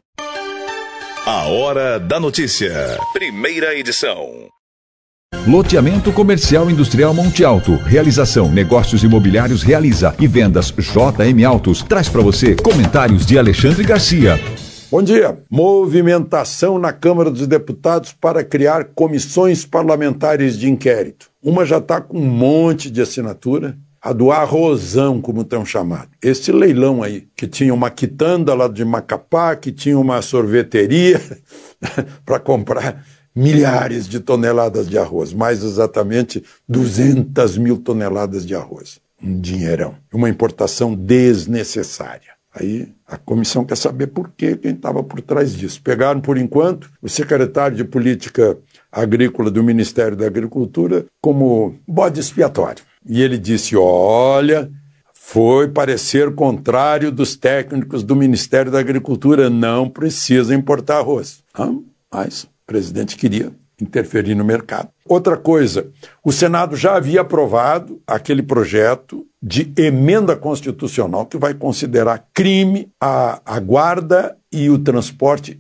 A Hora da Notícia. Primeira edição. Loteamento Comercial Industrial Monte Alto. Realização, negócios imobiliários realiza e vendas J M Autos. Traz para você comentários de Alexandre Garcia. Bom dia. Movimentação na Câmara dos Deputados para criar comissões parlamentares de inquérito. Uma já está com um monte de assinatura. A do Arrozão, como estão chamados. Esse leilão aí, que tinha uma quitanda lá de Macapá, que tinha uma sorveteria para comprar milhares de toneladas de arroz, mais exatamente duzentas mil toneladas de arroz. Um dinheirão. Uma importação desnecessária. Aí a comissão quer saber por que quem estava por trás disso. Pegaram, por enquanto, o secretário de Política Agrícola do Ministério da Agricultura como bode expiatório. E ele disse, olha, foi parecer contrário dos técnicos do Ministério da Agricultura, não precisa importar arroz. Ah, mas o presidente queria interferir no mercado. Outra coisa, o Senado já havia aprovado aquele projeto de emenda constitucional que vai considerar crime a, a guarda e o transporte de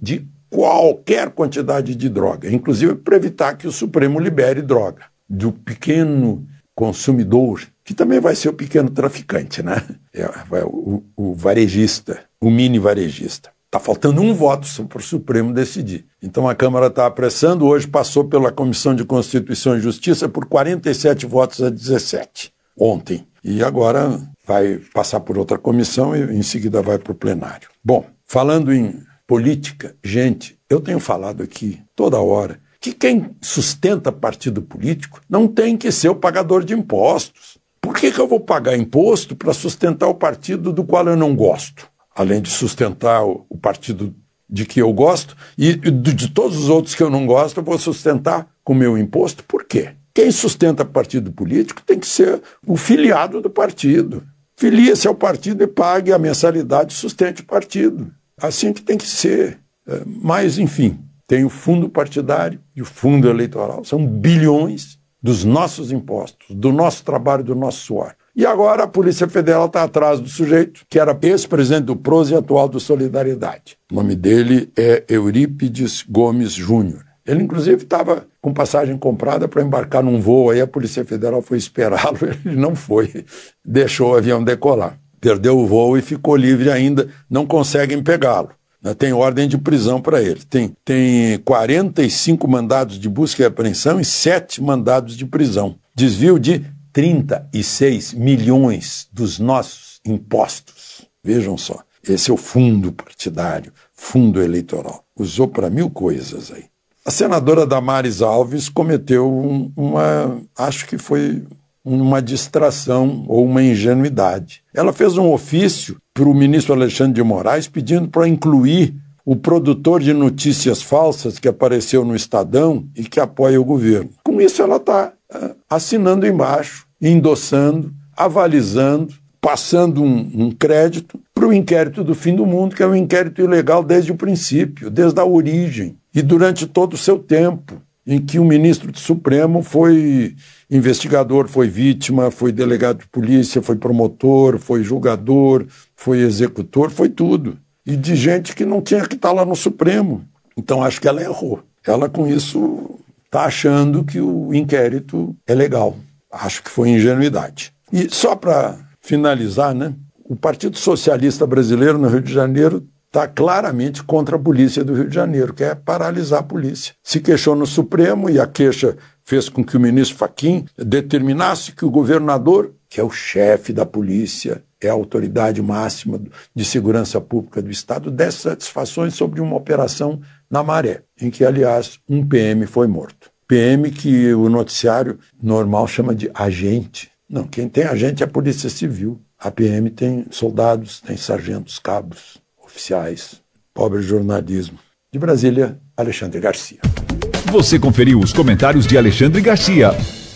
qualquer quantidade de droga, inclusive para evitar que o Supremo libere droga do pequeno consumidor, que também vai ser o pequeno traficante, né? É, vai, o, o varejista, o mini varejista. Está faltando um voto para o Supremo decidir. Então a Câmara está apressando, hoje passou pela Comissão de Constituição e Justiça por quarenta e sete votos a dezessete, ontem. E agora vai passar por outra comissão e em seguida vai para o plenário. Bom, falando em política, gente, eu tenho falado aqui toda hora que quem sustenta partido político não tem que ser o pagador de impostos. Por que que eu vou pagar imposto para sustentar o partido do qual eu não gosto? Além de sustentar o, o partido de que eu gosto, e de, de todos os outros que eu não gosto, eu vou sustentar com o meu imposto. Por quê? Quem sustenta partido político tem que ser o filiado do partido. Filie-se ao partido e pague a mensalidade, sustente o partido. Assim que tem que ser. Mas, enfim, tem o fundo partidário e o fundo eleitoral. São bilhões dos nossos impostos, do nosso trabalho, do nosso suor. E agora a Polícia Federal está atrás do sujeito que era ex-presidente do P R O S e atual do Solidariedade. O nome dele é Eurípides Gomes Júnior. Ele, inclusive, estava com passagem comprada para embarcar num voo, aí a Polícia Federal foi esperá-lo, ele não foi, deixou o avião decolar. Perdeu o voo e ficou livre ainda, não conseguem pegá-lo. Tem ordem de prisão para ele. Tem, tem quarenta e cinco mandados de busca e apreensão e sete mandados de prisão. Desvio de trinta e seis milhões dos nossos impostos. Vejam só, esse é o fundo partidário, fundo eleitoral. Usou para mil coisas aí. A senadora Damares Alves cometeu um, uma, acho que foi uma distração ou uma ingenuidade. Ela fez um ofício para o ministro Alexandre de Moraes pedindo para incluir o produtor de notícias falsas que apareceu no Estadão e que apoia o governo. Com isso ela está uh, assinando embaixo, endossando, avalizando, passando um, um crédito para o inquérito do fim do mundo, que é um inquérito ilegal desde o princípio, desde a origem e durante todo o seu tempo, em que o ministro do Supremo foi investigador, foi vítima, foi delegado de polícia, foi promotor, foi julgador, foi executor, foi tudo. E de gente que não tinha que estar lá no Supremo. Então acho que ela errou. Ela com isso está achando que o inquérito é legal. Acho que foi ingenuidade. E só para finalizar, né, o Partido Socialista Brasileiro no Rio de Janeiro está claramente contra a polícia do Rio de Janeiro, quer paralisar a polícia. Se queixou no Supremo e a queixa fez com que o ministro Fachin determinasse que o governador, que é o chefe da polícia, é a autoridade máxima de segurança pública do Estado, desse satisfações sobre uma operação na Maré, em que, aliás, um P M foi morto. P M que o noticiário normal chama de agente. Não, quem tem agente é a Polícia Civil. A P M tem soldados, tem sargentos, cabos, oficiais, pobre jornalismo. De Brasília, Alexandre Garcia. Você conferiu os comentários de Alexandre Garcia.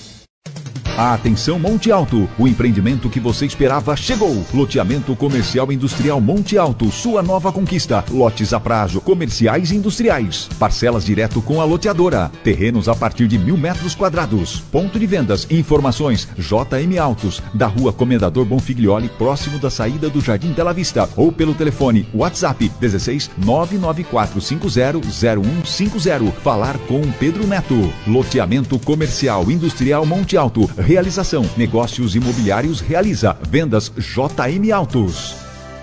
Atenção Monte Alto, o empreendimento que você esperava chegou. Loteamento comercial industrial Monte Alto, sua nova conquista. Lotes a prazo, comerciais e industriais. Parcelas direto com a loteadora. Terrenos a partir de mil metros quadrados. Ponto de vendas e informações J M Autos, da rua Comendador Bonfiglioli, próximo da saída do Jardim Bela Vista. Ou pelo telefone WhatsApp dezesseis nove nove quatro cinco zero zero um cinco zero. Falar com Pedro Neto. Loteamento comercial industrial Monte Alto. Realização, negócios imobiliários realiza, vendas J M Autos.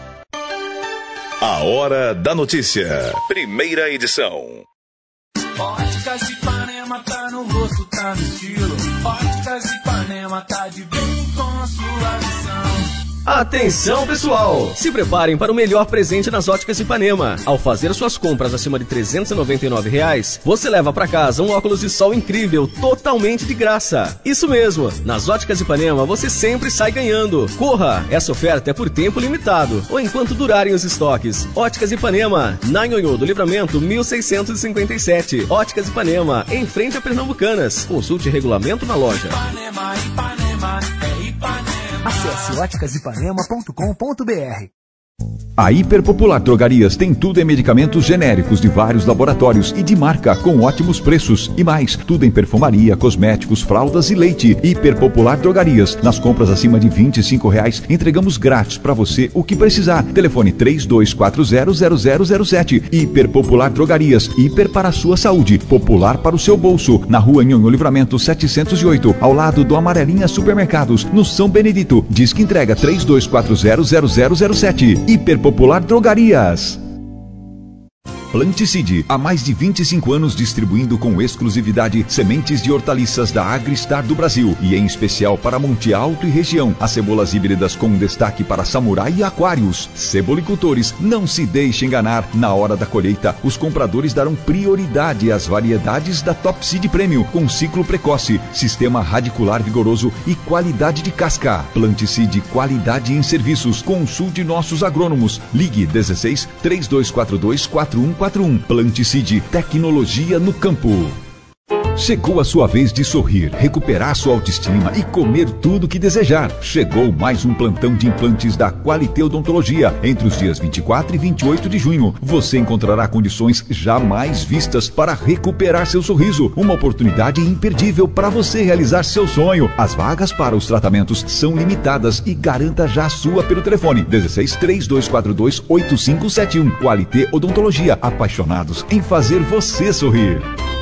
A Hora da Notícia, primeira edição. Óticas Ipanema tá no rosto, tá no estilo. Óticas Ipanema tá de bem com a sua visão. Atenção pessoal, se preparem para o melhor presente nas Óticas Ipanema. Ao fazer suas compras acima de trezentos e noventa e nove reais, você leva para casa um óculos de sol incrível, totalmente de graça. Isso mesmo, nas Óticas Ipanema você sempre sai ganhando. Corra, essa oferta é por tempo limitado, ou enquanto durarem os estoques. Óticas Ipanema, na Nhonhô do Livramento mil seiscentos e cinquenta e sete. Óticas Ipanema, em frente a Pernambucanas. Consulte regulamento na loja. Ipanema, Ipanema, é Ipanema. Acesse óticas ipanema ponto com ponto br. A Hiperpopular Drogarias tem tudo em medicamentos genéricos de vários laboratórios e de marca com ótimos preços. E mais, tudo em perfumaria, cosméticos, fraldas e leite. Hiperpopular Drogarias. Nas compras acima de vinte e cinco reais, entregamos grátis para você o que precisar. Telefone três dois quatro zero zero zero zero sete. Hiperpopular Drogarias. Hiper para a sua saúde. Popular para o seu bolso. Na rua Nhonho Livramento setecentos e oito, ao lado do Amarelinha Supermercados, no São Benedito. Disque entrega três dois quatro zero zero zero zero sete. Hiperpopular Popular Drogarias. Planticide, há mais de vinte e cinco anos distribuindo com exclusividade sementes de hortaliças da Agristar do Brasil e em especial para Monte Alto e região. As cebolas híbridas com destaque para Samurai e Aquários. Cebolicultores, não se deixe enganar. Na hora da colheita, os compradores darão prioridade às variedades da Top Seed Premium com ciclo precoce, sistema radicular vigoroso e qualidade de casca. Planticide, qualidade em serviços. Consulte nossos agrônomos. Ligue dezesseis, três dois quatro dois, quatro um quatro um. Planticide, tecnologia no campo. Chegou a sua vez de sorrir, recuperar sua autoestima e comer tudo o que desejar. Chegou mais um plantão de implantes da Qualité Odontologia. Entre os dias vinte e quatro e vinte e oito de junho, você encontrará condições jamais vistas para recuperar seu sorriso. Uma oportunidade imperdível para você realizar seu sonho. As vagas para os tratamentos são limitadas e garanta já a sua pelo telefone dezesseis, três dois quatro dois, oito cinco sete um. Qualité Odontologia, apaixonados em fazer você sorrir.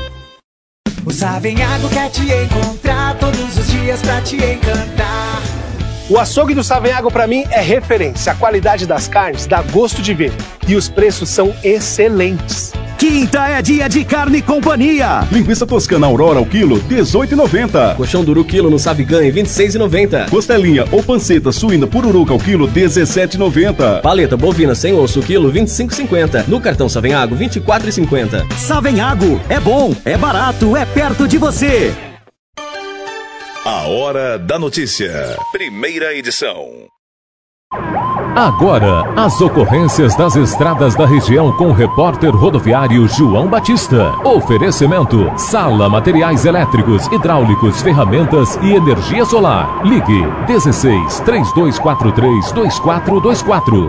O Savenhago quer te encontrar todos os dias pra te encantar. O açougue do Savenhago pra mim é referência. A qualidade das carnes dá gosto de ver. E os preços são excelentes. Quinta é dia de Carne e Companhia. Linguiça toscana Aurora ao quilo, dezoito e noventa. Colchão duro quilo no Saviganha, vinte e seis e noventa. Costelinha ou panceta suína pururuca ao quilo, dezessete e noventa. Paleta bovina sem osso quilo, vinte e cinco e cinquenta. No cartão Savenhago, vinte e quatro e cinquenta. Savenhago, é bom, é barato, é perto de você. A Hora da Notícia. Primeira edição. Agora, as ocorrências das estradas da região com o repórter rodoviário João Batista. Oferecimento: Sala Materiais Elétricos, Hidráulicos, Ferramentas e Energia Solar. Ligue dezesseis, três dois quatro três, dois quatro dois quatro.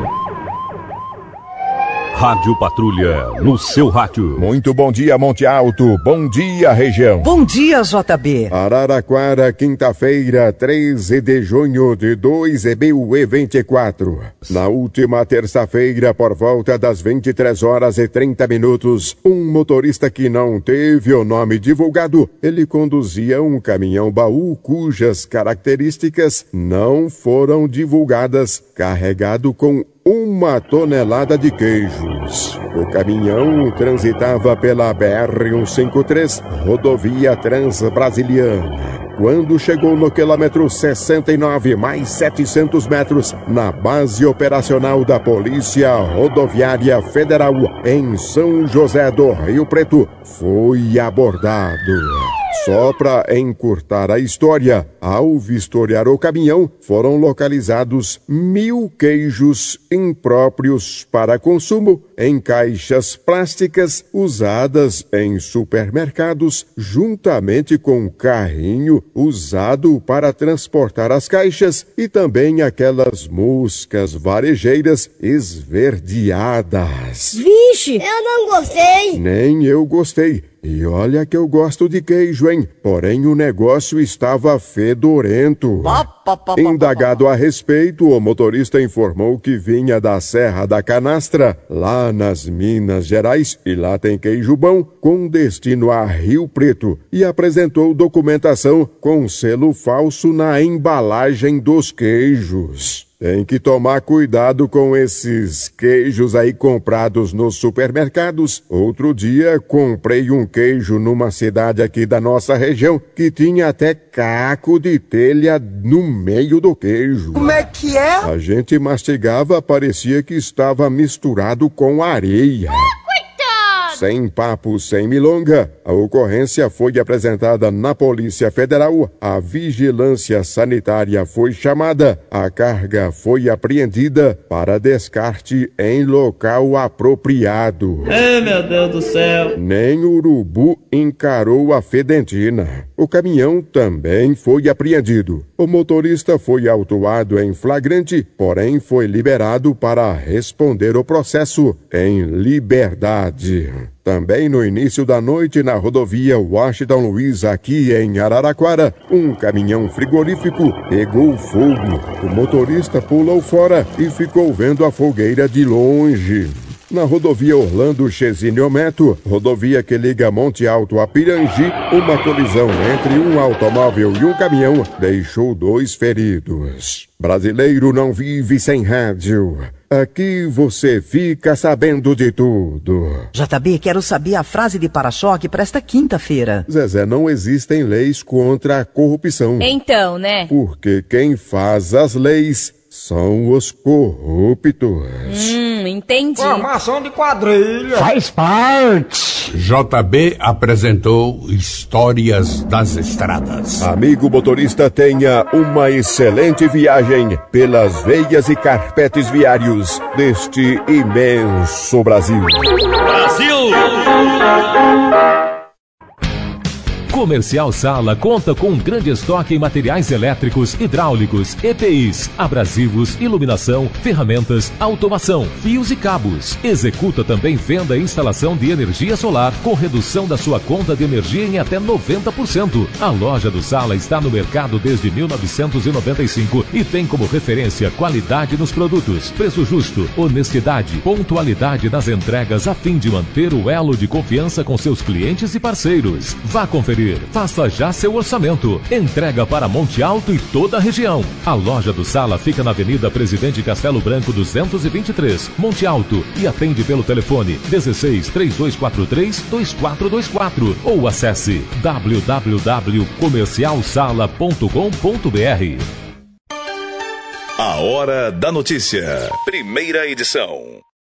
Rádio Patrulha, no seu rádio. Muito bom dia, Monte Alto. Bom dia, região. Bom dia, J B. Araraquara, quinta-feira, treze de junho de dois mil e vinte e quatro. Na última terça-feira, por volta das vinte e três horas e trinta minutos, um motorista que não teve o nome divulgado, ele conduzia um caminhão-baú cujas características não foram divulgadas, carregado com uma tonelada de queijos. O caminhão transitava pela B R cento e cinquenta e três, rodovia Transbrasiliana. Quando chegou no quilômetro sessenta e nove, mais setecentos metros, na base operacional da Polícia Rodoviária Federal, em São José do Rio Preto, foi abordado. Só para encurtar a história, ao vistoriar o caminhão, foram localizados mil queijos impróprios para consumo em caixas plásticas usadas em supermercados, juntamente com carrinho usado para transportar as caixas e também aquelas moscas varejeiras esverdeadas. Vixe, eu não gostei. Nem eu gostei. E olha que eu gosto de queijo, hein? Porém, o negócio estava fedorento. Indagado a respeito, o motorista informou que vinha da Serra da Canastra, lá nas Minas Gerais, e lá tem queijo bom, com destino a Rio Preto, e apresentou documentação com selo falso na embalagem dos queijos. Tem que tomar cuidado com esses queijos aí comprados nos supermercados. Outro dia comprei um queijo numa cidade aqui da nossa região que tinha até caco de telha no meio do queijo. Como é que é? A gente mastigava, parecia que estava misturado com areia. Sem papo, sem milonga, a ocorrência foi apresentada na Polícia Federal, a vigilância sanitária foi chamada, a carga foi apreendida para descarte em local apropriado. Ai, meu Deus do céu! Nem urubu encarou a fedentina. O caminhão também foi apreendido. O motorista foi autuado em flagrante, porém foi liberado para responder o processo em liberdade. Também no início da noite, na rodovia Washington Luiz, aqui em Araraquara, um caminhão frigorífico pegou fogo. O motorista pulou fora e ficou vendo a fogueira de longe. Na rodovia Orlando Chezinho Meto, rodovia que liga Monte Alto a Pirangi, uma colisão entre um automóvel e um caminhão deixou dois feridos. Brasileiro não vive sem rádio. Aqui você fica sabendo de tudo. J B, quero saber a frase de para-choque para esta quinta-feira. Zezé, não existem leis contra a corrupção. Então, né? Porque quem faz as leis são os corruptos. Hum, entendi. Formação de quadrilha. Faz parte. J B apresentou Histórias das Estradas. Amigo motorista, tenha uma excelente viagem pelas veias e carpetes viários deste imenso Brasil. Brasil! Comercial Sala conta com um grande estoque em materiais elétricos, hidráulicos, E P Is, abrasivos, iluminação, ferramentas, automação, fios e cabos. Executa também venda e instalação de energia solar com redução da sua conta de energia em até noventa por cento. A loja do Sala está no mercado desde mil novecentos e noventa e cinco e tem como referência qualidade nos produtos, preço justo, honestidade, pontualidade nas entregas a fim de manter o elo de confiança com seus clientes e parceiros. Vá conferir. Faça já seu orçamento. Entrega para Monte Alto e toda a região. A loja do Sala fica na Avenida Presidente Castelo Branco duzentos e vinte e três, Monte Alto, e atende pelo telefone dezesseis, três dois quatro três, dois quatro dois quatro ou acesse w w w ponto comercial sala ponto com ponto b r. A Hora da Notícia. Primeira edição.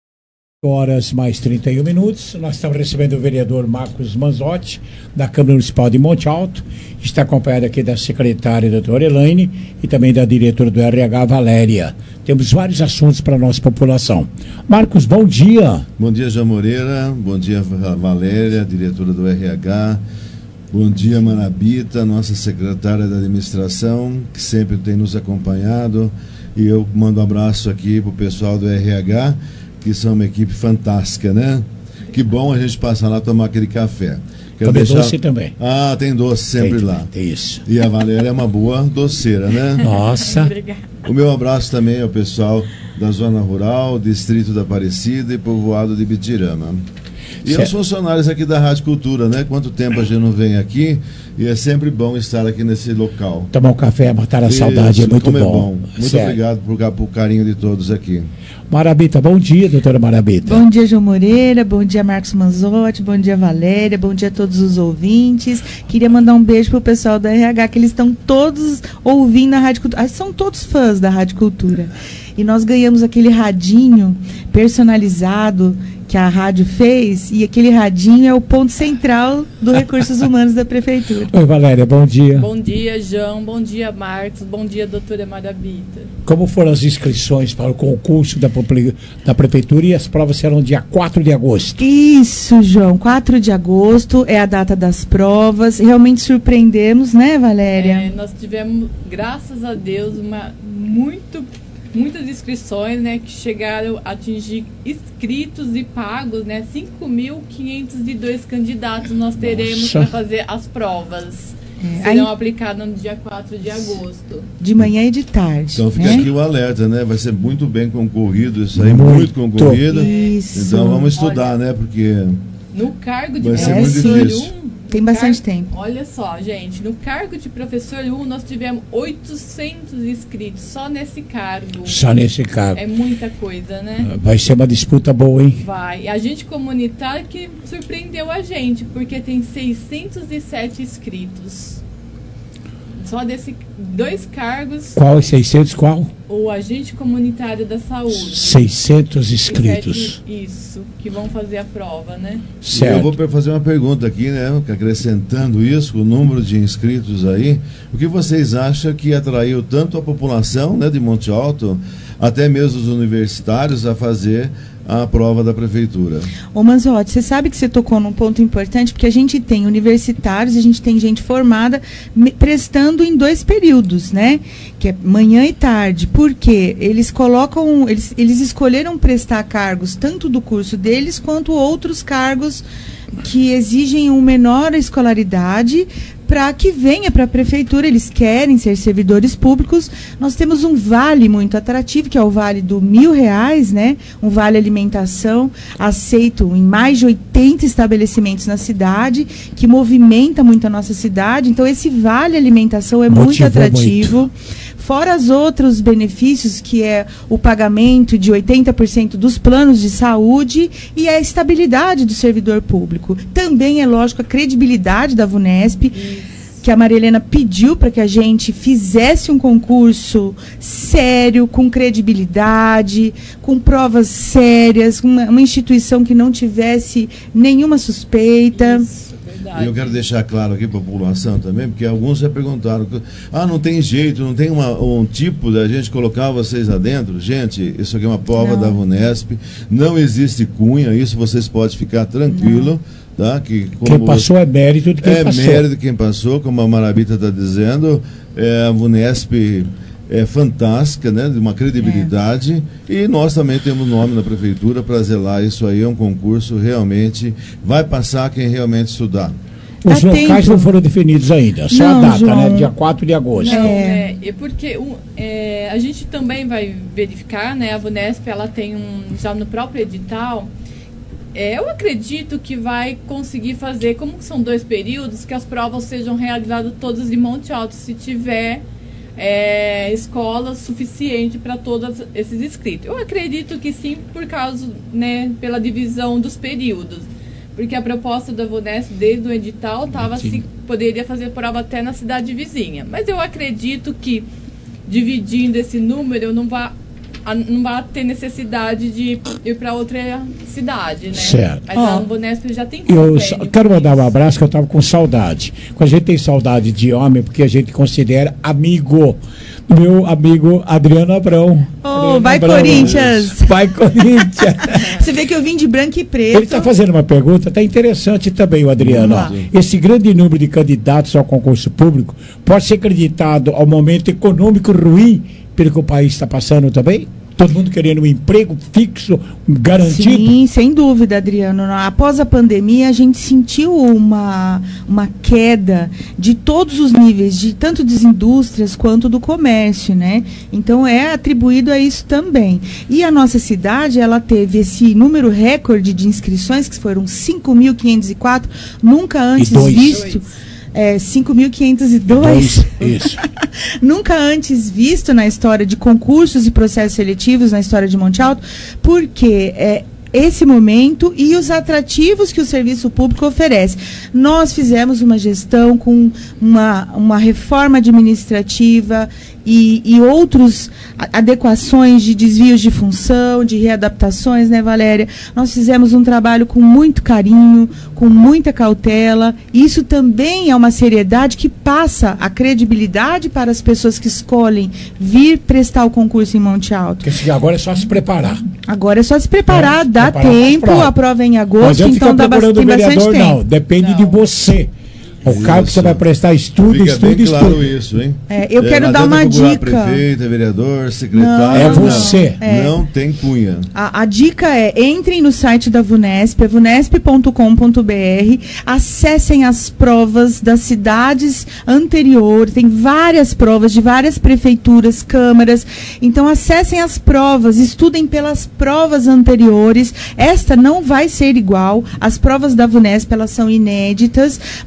Horas mais trinta e um minutos. Nós estamos recebendo o vereador Marcos Manzotti, da Câmara Municipal de Monte Alto. Está acompanhado aqui da secretária, doutora Elaine, e também da diretora do R H, Valéria. Temos vários assuntos para a nossa população. Marcos, bom dia. Bom dia, João Moreira. Bom dia, Valéria, diretora do R H. Bom dia, Marabita, nossa secretária da administração, que sempre tem nos acompanhado. E eu mando um abraço aqui para o pessoal do R H, que são uma equipe fantástica, né? Que bom a gente passar lá tomar aquele café. Quero Também deixar... doce também. Ah, tem doce sempre tem, lá. Tem isso. E a Valéria é uma boa doceira, né? Nossa. O meu abraço também ao pessoal da Zona Rural, Distrito da Aparecida e Povoado de Bitirama. E certo. Aos funcionários aqui da Rádio Cultura, né? Quanto tempo a gente não vem aqui e é sempre bom estar aqui nesse local. Tomar um café, matar a Isso, saudade, é muito bom. É bom. Muito certo. Obrigado por, por carinho de todos aqui. Marabita, bom dia, doutora Marabita. Bom dia, João Moreira, bom dia, Marcos Manzotti, bom dia, Valéria, bom dia a todos os ouvintes. Queria mandar um beijo pro pessoal da R H, que eles estão todos ouvindo a Rádio Cultura. São todos fãs da Rádio Cultura. E nós ganhamos aquele radinho personalizado que a rádio fez, e aquele radinho é o ponto central do Recursos Humanos da Prefeitura. Oi, Valéria, bom dia. Bom dia, João, bom dia, Marcos, bom dia, doutora Marabita. Como foram as inscrições para o concurso da, da Prefeitura, e as provas serão dia quatro de agosto? Isso, João, quatro de agosto é a data das provas. Realmente surpreendemos, né, Valéria? É, nós tivemos, graças a Deus, uma muito muitas inscrições, né, que chegaram a atingir inscritos e pagos, né, cinco mil quinhentos e dois candidatos nós teremos para fazer as provas. É, serão aí, aplicadas no dia quatro de agosto. De manhã e de tarde. Então fica né? aqui o alerta, né? Vai ser muito bem concorrido, isso aí, muito, muito concorrido. Isso. Então vamos estudar, Olha, né? Porque no cargo de vai ser muito difícil. Um, Tem bastante car... tempo. Olha só, gente, no cargo de professor um, nós tivemos oitocentos inscritos, só nesse cargo. Só nesse cargo. É muita coisa, né? Vai ser uma disputa boa, hein? Vai. E a gente comunitário que surpreendeu a gente, porque tem seiscentos e sete inscritos. só desses dois cargos. Qual é seiscentos? Qual? O agente comunitário da saúde. seiscentos inscritos. Isso, que vão fazer a prova, né? Certo. Eu vou fazer uma pergunta aqui, né? Acrescentando isso, o número de inscritos aí, o que vocês acham que atraiu tanto a população, né, de Monte Alto, até mesmo os universitários, a fazer a prova da prefeitura? Ô Manzotti, você sabe que você tocou num ponto importante, porque a gente tem universitários, a gente tem gente formada me, prestando em dois períodos, né? Que é manhã e tarde. Por quê? Eles colocam, eles, eles escolheram prestar cargos tanto do curso deles quanto outros cargos que exigem uma menor escolaridade para que venha para a prefeitura. Eles querem ser servidores públicos. Nós temos um vale muito atrativo, que é o vale do mil reais, né? Um vale alimentação, aceito em mais de oitenta estabelecimentos na cidade, que movimenta muito a nossa cidade. Então, esse vale alimentação é Motivou muito atrativo. Muito. Fora os outros benefícios, que é o pagamento de oitenta por cento dos planos de saúde e a estabilidade do servidor público. Também é lógico a credibilidade da VUNESP, Isso. que a Maria Helena pediu para que a gente fizesse um concurso sério, com credibilidade, com provas sérias, uma, uma instituição que não tivesse nenhuma suspeita. Isso. E eu quero deixar claro aqui para a população também, porque alguns já perguntaram, ah, não tem jeito, não tem uma, um tipo da gente colocar vocês lá dentro? Gente, isso aqui é uma prova não. da VUNESP, não existe cunha, isso vocês podem ficar tranquilo. Tá? Que, quem passou é mérito de quem é passou. É mérito de quem passou, como a Marabita está dizendo, é, a VUNESP é fantástica, né, de uma credibilidade, é. E nós também temos nome na prefeitura para zelar isso aí. É um concurso, realmente vai passar quem realmente estudar. Os tá locais tempo. não foram definidos ainda, só não, a data, João. né? Dia quatro de agosto. Não, é, é porque um, é, a gente também vai verificar, né? A VUNESP, ela tem um, já no próprio edital, é, eu acredito que vai conseguir fazer, como são dois períodos, que as provas sejam realizadas todas de Monte Alto, se tiver É, escola suficiente para todos esses inscritos. Eu acredito que sim, por causa, né, pela divisão dos períodos, porque a proposta da VUNESP desde o edital estava assim, poderia fazer prova até na cidade vizinha, mas eu acredito que dividindo esse número não vai não vai ter necessidade de ir para outra cidade, né? Certo. Mas oh, a VUNESP já tem Eu quero mandar um abraço, que eu estava com saudade. Quando a gente tem saudade de homem, porque a gente considera amigo. Meu amigo Adriano Abrão. Oh, Adriano vai Abrão. Corinthians! Vai Corinthians! Você vê que eu vim de branco e preto. Ele está fazendo uma pergunta, está interessante também, o Adriano. Ó, esse grande número de candidatos ao concurso público pode ser acreditado ao momento econômico ruim pelo que o país está passando também? Todo mundo querendo um emprego fixo, garantido? Sim, sem dúvida, Adriano. Após a pandemia, a gente sentiu uma, uma queda de todos os níveis, de tanto das indústrias quanto do comércio, né? Então, é atribuído a isso também. E a nossa cidade, ela teve esse número recorde de inscrições, que foram cinco mil quinhentos e quatro, nunca antes visto. É, cinco mil quinhentos e dois. Isso. Nunca antes visto na história de concursos e processos seletivos na história de Monte Alto, porque é esse momento e os atrativos que o serviço público oferece. Nós fizemos uma gestão com uma, uma reforma administrativa e, e outras adequações de desvios de função, de readaptações, né, Valéria? Nós fizemos um trabalho com muito carinho, com muita cautela. Isso também é uma seriedade que passa a credibilidade para as pessoas que escolhem vir prestar o concurso em Monte Alto. Porque agora é só se preparar. Agora é só se preparar, é, preparar dá tempo, a prova é em agosto, então dá bastante, bastante tempo. Não, depende não. de você. O isso. cargo que você vai prestar estudo, Fica estudo, bem claro estudo. isso, hein? É, eu é, quero dar uma dica. Prefeito, vereador, secretário. Não, é você. Não, é. não tem cunha. A, a dica é, entrem no site da VUNESP, é vunesp ponto com ponto b r, acessem as provas das cidades anteriores, tem várias provas de várias prefeituras, câmaras, então acessem as provas, estudem pelas provas anteriores. Esta não vai ser igual, as provas da VUNESP, elas são inéditas, mas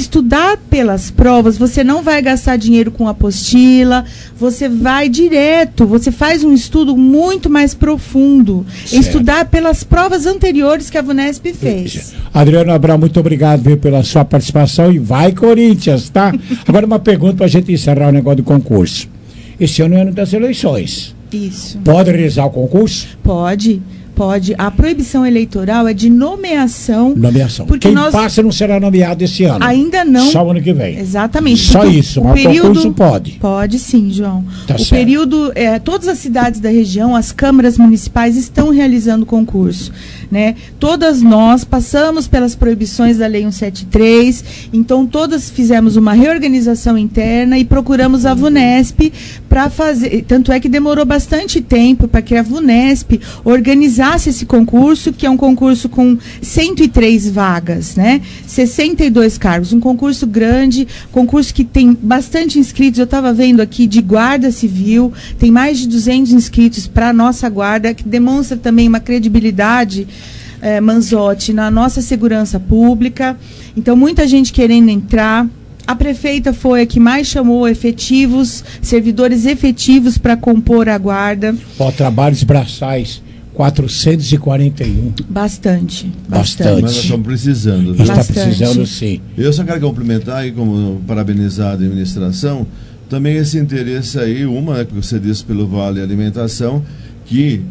estudar pelas provas, você não vai gastar dinheiro com apostila, você vai direto, você faz um estudo muito mais profundo. Certo. Estudar pelas provas anteriores que a VUNESP fez. Adriano Abrão, muito obrigado, viu, pela sua participação, e vai Corinthians, tá? Agora uma pergunta para a gente encerrar o negócio do concurso. Esse ano é ano das eleições. Isso. Pode realizar o concurso? Pode. Pode. A proibição eleitoral é de nomeação. Nomeação. Porque Quem nós... passa não será nomeado esse ano. Ainda não. Só o ano que vem. Exatamente. Só isso, o mas período... o concurso pode. Pode sim, João. Tá o certo. período, é, todas as cidades da região, as câmaras municipais estão realizando concurso, né? Todas nós passamos pelas proibições da Lei cento e setenta e três, então todas fizemos uma reorganização interna e procuramos a VUNESP para fazer, tanto é que demorou bastante tempo para que a VUNESP organizasse esse concurso, que é um concurso com cento e três vagas, né? sessenta e dois cargos, um concurso grande, concurso que tem bastante inscritos. Eu estava vendo aqui de guarda civil, tem mais de duzentos inscritos para a nossa guarda, que demonstra também uma credibilidade, eh, Manzotti, na nossa segurança pública. Então, muita gente querendo entrar. A prefeita foi a que mais chamou efetivos, servidores efetivos para compor a guarda. Ó, trabalhos braçais, quatrocentos e quarenta e um. Bastante, Bastante. bastante. Mas nós estamos precisando. Viu? Está precisando, sim. Eu só quero complementar e como parabenizar a administração, também esse interesse aí, uma, que você disse pelo Vale Alimentação, que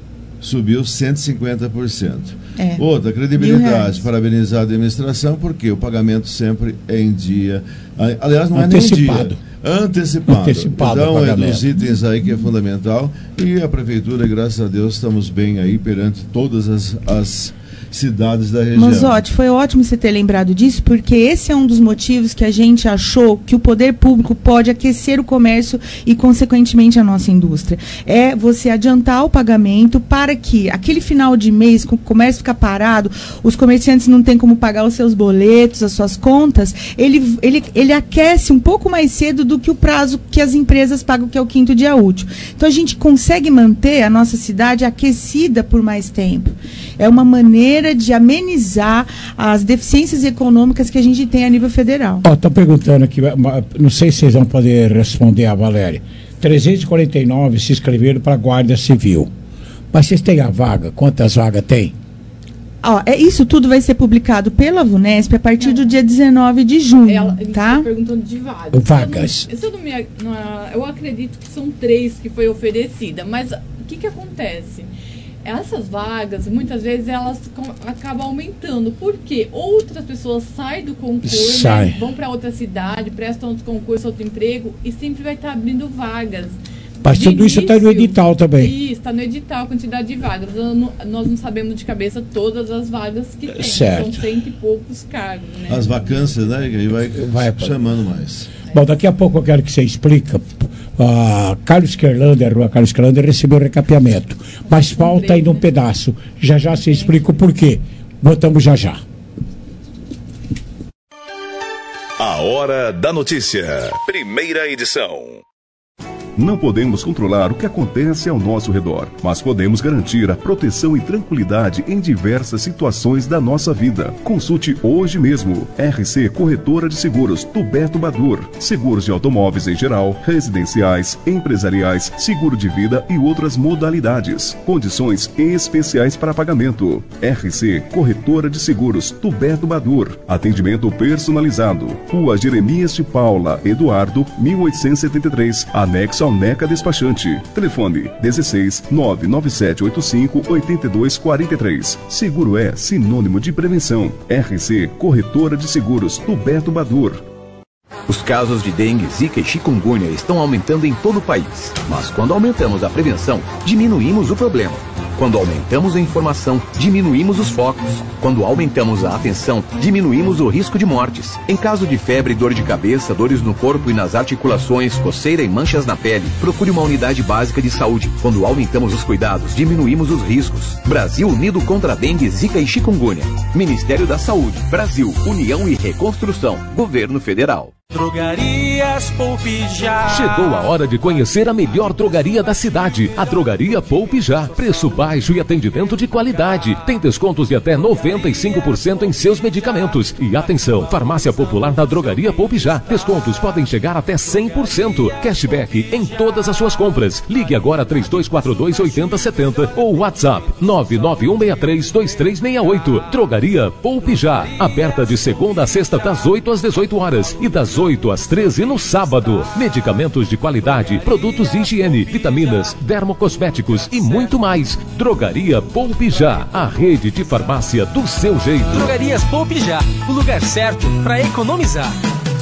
subiu cento e cinquenta por cento. É. Outra, credibilidade, parabenizar a administração, porque o pagamento sempre é em dia. Aliás, não Antecipado. é nem um dia. Antecipado. Antecipado Então, o é pagamento. dos itens aí que é fundamental. E a prefeitura, graças a Deus, estamos bem aí perante todas as, as cidades da região. Manzotti, foi ótimo você ter lembrado disso, porque esse é um dos motivos que a gente achou que o poder público pode aquecer o comércio e, consequentemente, a nossa indústria. É você adiantar o pagamento para que, aquele final de mês, com o comércio ficar parado, os comerciantes não têm como pagar os seus boletos, as suas contas, ele, ele, ele aquece um pouco mais cedo do que o prazo que as empresas pagam, que é o quinto dia útil. Então, a gente consegue manter a nossa cidade aquecida por mais tempo. É uma maneira de amenizar as deficiências econômicas que a gente tem a nível federal. Ó, estão perguntando aqui, não sei se vocês vão poder responder a Valéria. trezentos e quarenta e nove se inscreveram para a Guarda Civil. Mas vocês têm a vaga? Quantas vagas tem? Ó, é, isso tudo vai ser publicado pela VUNESP a partir não. do dia dezenove de junho, Ela, tá? Está perguntando de vagas. Vagas. Eu, não, eu, não me, não, eu acredito que são três que foi oferecida, mas o que que acontece? Essas vagas, muitas vezes, elas acabam aumentando, porque outras pessoas saem do concurso, Sai. né, vão para outra cidade, prestam outro concurso, outro emprego, e sempre vai estar abrindo vagas. Mas De tudo isso está no edital também. Isso, está no edital, a quantidade de vagas. Nós não, nós não sabemos de cabeça todas as vagas que tem. Certo. São cento e poucos cargos, né? As vacâncias, né? E aí vai, Vai chamando mais. Bom, daqui a pouco eu quero que você explique. Uh, Carlos Querlander, a rua Carlos Querlander recebeu recapeamento, mas falta ainda um pedaço. Já já você explica o porquê. Voltamos já já. A Hora da Notícia. Primeira edição. Não podemos controlar o que acontece ao nosso redor, mas podemos garantir a proteção e tranquilidade em diversas situações da nossa vida. Consulte hoje mesmo. R C Corretora de Seguros do Beto Badur. Seguros de automóveis em geral, residenciais, empresariais, seguro de vida e outras modalidades. Condições especiais para pagamento. R C Corretora de Seguros do Beto Badur. Atendimento personalizado. Rua Jeremias de Paula, Eduardo, mil oitocentos e setenta e três, anexo ao NECA Despachante. Telefone dezesseis, nove nove sete oito cinco, oito dois quatro três. Seguro é sinônimo de prevenção. R C Corretora de Seguros do Beto Badur. Os casos de dengue, zika e chikungunya estão aumentando em todo o país. Mas quando aumentamos a prevenção, diminuímos o problema. Quando aumentamos a informação, diminuímos os focos. Quando aumentamos a atenção, diminuímos o risco de mortes. Em caso de febre, dor de cabeça, dores no corpo e nas articulações, coceira e manchas na pele, procure uma unidade básica de saúde. Quando aumentamos os cuidados, diminuímos os riscos. Brasil unido contra a dengue, zika e chikungunya. Ministério da Saúde, Brasil, União e Reconstrução. Governo Federal. Drogarias Poupe Já. Chegou a hora de conhecer a melhor drogaria da cidade, a Drogaria Poupe Já. Preço baixo e atendimento de qualidade. Tem descontos de até noventa e cinco por cento em seus medicamentos. E atenção, farmácia popular na Drogaria Poupe Já. Descontos podem chegar até cem por cento. Cashback em todas as suas compras. Ligue agora três dois quatro dois, oito zero sete zero ou WhatsApp nove nove um seis três, dois três seis oito. Drogaria Poupe Já. Aberta de segunda a sexta das oito às dezoito horas e das oito às treze no sábado. Medicamentos de qualidade, produtos de higiene, vitaminas, dermocosméticos e muito mais. Drogaria Poupe Já, a rede de farmácia do seu jeito. Drogarias Poupe Já, o lugar certo para economizar.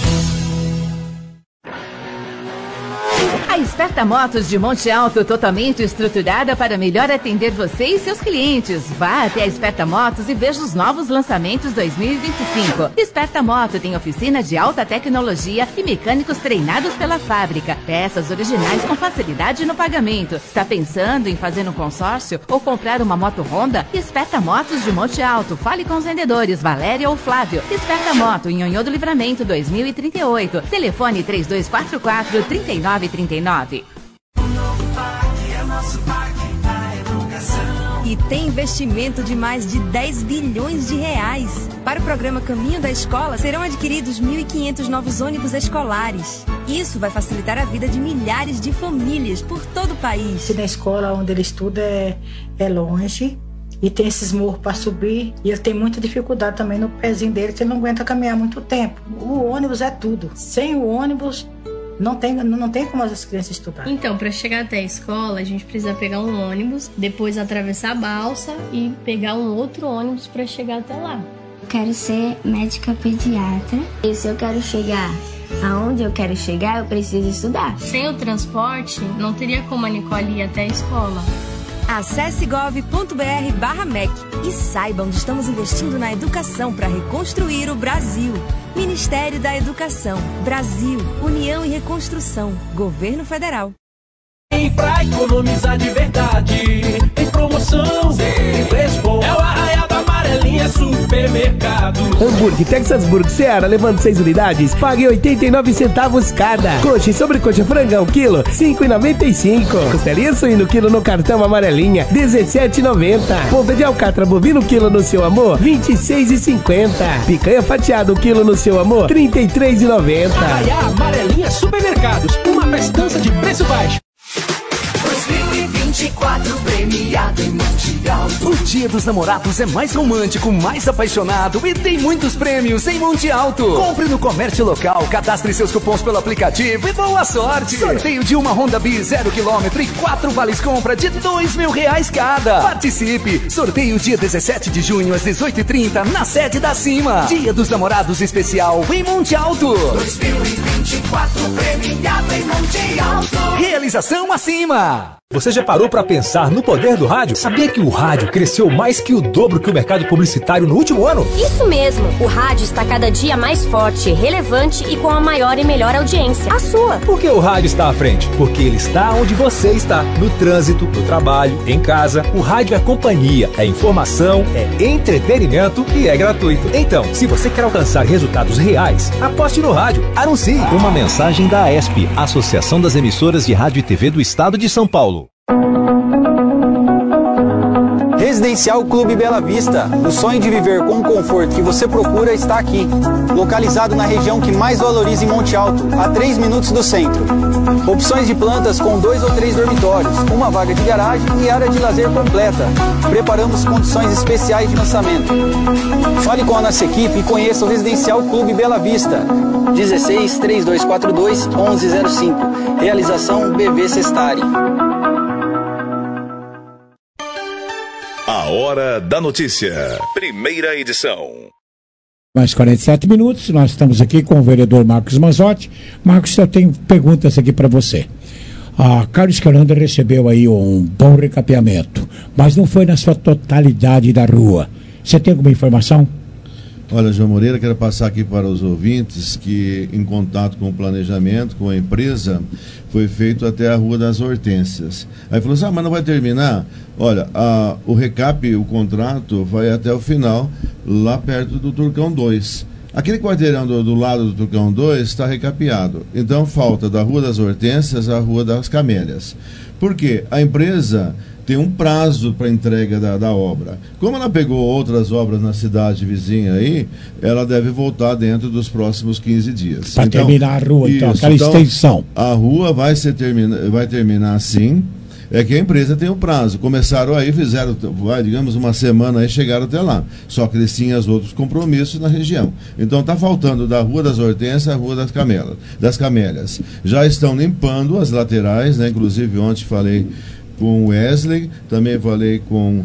A Esperta Motos de Monte Alto, totalmente estruturada para melhor atender você e seus clientes. Vá até a Esperta Motos e veja os novos lançamentos dois mil e vinte e cinco. Esperta Moto tem oficina de alta tecnologia e mecânicos treinados pela fábrica. Peças originais com facilidade no pagamento. Está pensando em fazer um consórcio ou comprar uma moto Honda? Esperta Motos de Monte Alto. Fale com os vendedores Valéria ou Flávio. Esperta Moto em Nhonhô do Livramento dois mil e trinta e oito. Telefone três dois quatro quatro, três nove três nove. E tem investimento de mais de dez bilhões de reais. Para o programa Caminho da Escola, serão adquiridos mil e quinhentos novos ônibus escolares. Isso vai facilitar a vida de milhares de famílias por todo o país. Na escola onde ele estuda é, é longe e tem esses morros para subir. E ele tem muita dificuldade também no pezinho dele, que ele não aguenta caminhar muito tempo. O ônibus é tudo. Sem o ônibus... Não tem, não tem como as crianças estudarem. Então, para chegar até a escola, a gente precisa pegar um ônibus, depois atravessar a balsa e pegar um outro ônibus para chegar até lá. Quero ser médica pediatra. E se eu quero chegar aonde eu quero chegar, eu preciso estudar. Sem o transporte, não teria como a Nicole ir até a escola. Acesse gov ponto br barra M E C e saiba onde estamos investindo na educação para reconstruir o Brasil. Ministério da Educação, Brasil, União e Reconstrução, Governo Federal. E pra economizar de verdade, tem promoção, tem preço bom. É o Arraial da Amarelinha Supermercado. Hambúrguer Texas Burger Seara, levando seis unidades, pague oitenta e nove centavos cada. Coxa e sobrecoxa frangão, quilo, cinco reais e noventa e cinco. Costelinha suíno, quilo no cartão Amarelinha, dezessete reais e noventa. Ponta de alcatra bovino, quilo no seu amor, vinte e seis reais e cinquenta. Picanha fatiada, quilo no seu amor, trinta e três reais e noventa. Arraial Amarelinha Supermercados, uma festança de preço baixo. dois mil e vinte e quatro premiado em Monte Alto. O Dia dos Namorados é mais romântico, mais apaixonado e tem muitos prêmios em Monte Alto. Compre no comércio local, cadastre seus cupons pelo aplicativo e boa sorte. Sorteio de uma Honda Bis zero quilômetro e quatro vales compra de dois mil reais cada. Participe. Sorteio dia dezessete de junho às dezoito e trinta na sede da Cima. Dia dos Namorados especial em Monte Alto. dois mil e vinte e quatro premiado em Monte Alto. Realização acima. Você já parou para pensar no poder do rádio? Sabia que o rádio cresceu mais que o dobro que o mercado publicitário no último ano? Isso mesmo, o rádio está cada dia mais forte, relevante e com a maior e melhor audiência, a sua. Por que o rádio está à frente? Porque ele está onde você está, no trânsito, no trabalho, em casa. O rádio é companhia, é informação, é entretenimento e é gratuito. Então, se você quer alcançar resultados reais, aposte no rádio, anuncie. Uma mensagem da A E S P, Associação das Emissoras de Rádio e T V do Estado de São Paulo. Residencial Clube Bela Vista. O sonho de viver com o conforto que você procura está aqui. Localizado na região que mais valoriza em Monte Alto, a três minutos do centro. Opções de plantas com dois ou três dormitórios, uma vaga de garagem e área de lazer completa. Preparamos condições especiais de lançamento. Fale com a nossa equipe e conheça o Residencial Clube Bela Vista. dezesseis, três dois quatro dois, onze zero cinco. Realização B V Sestari. A Hora da Notícia. Primeira edição. Mais quarenta e sete minutos, nós estamos aqui com o vereador Marcos Manzotti. Marcos, eu tenho perguntas aqui para você. A Carlos Queranda recebeu aí um bom recapeamento, mas não foi na sua totalidade da rua. Você tem alguma informação? Olha, João Moreira, quero passar aqui para os ouvintes que, em contato com o planejamento, com a empresa, foi feito até a Rua das Hortênsias. Aí falou assim, ah, mas não vai terminar? Olha, a, o recap, o contrato, vai até o final, lá perto do Turcão dois. aquele quarteirão do, do lado do Tucão dois está recapeado. Então falta da Rua das Hortênsias à Rua das Camélias. Por quê? A empresa tem um prazo para entrega da, da obra. Como ela pegou outras obras na cidade vizinha aí, ela deve voltar dentro dos próximos quinze dias. Para então, terminar a rua, isso, então, aquela então, extensão. A rua vai, ser termina, vai terminar sim. É que a empresa tem um prazo. Começaram aí, fizeram, vai, digamos, uma semana aí, chegaram até lá. Só que eles tinham os outros compromissos na região. Então está faltando da Rua das Hortênsias à Rua das Camélias, das Camélias. Já estão limpando as laterais, né? Inclusive ontem falei com o Wesley, também falei com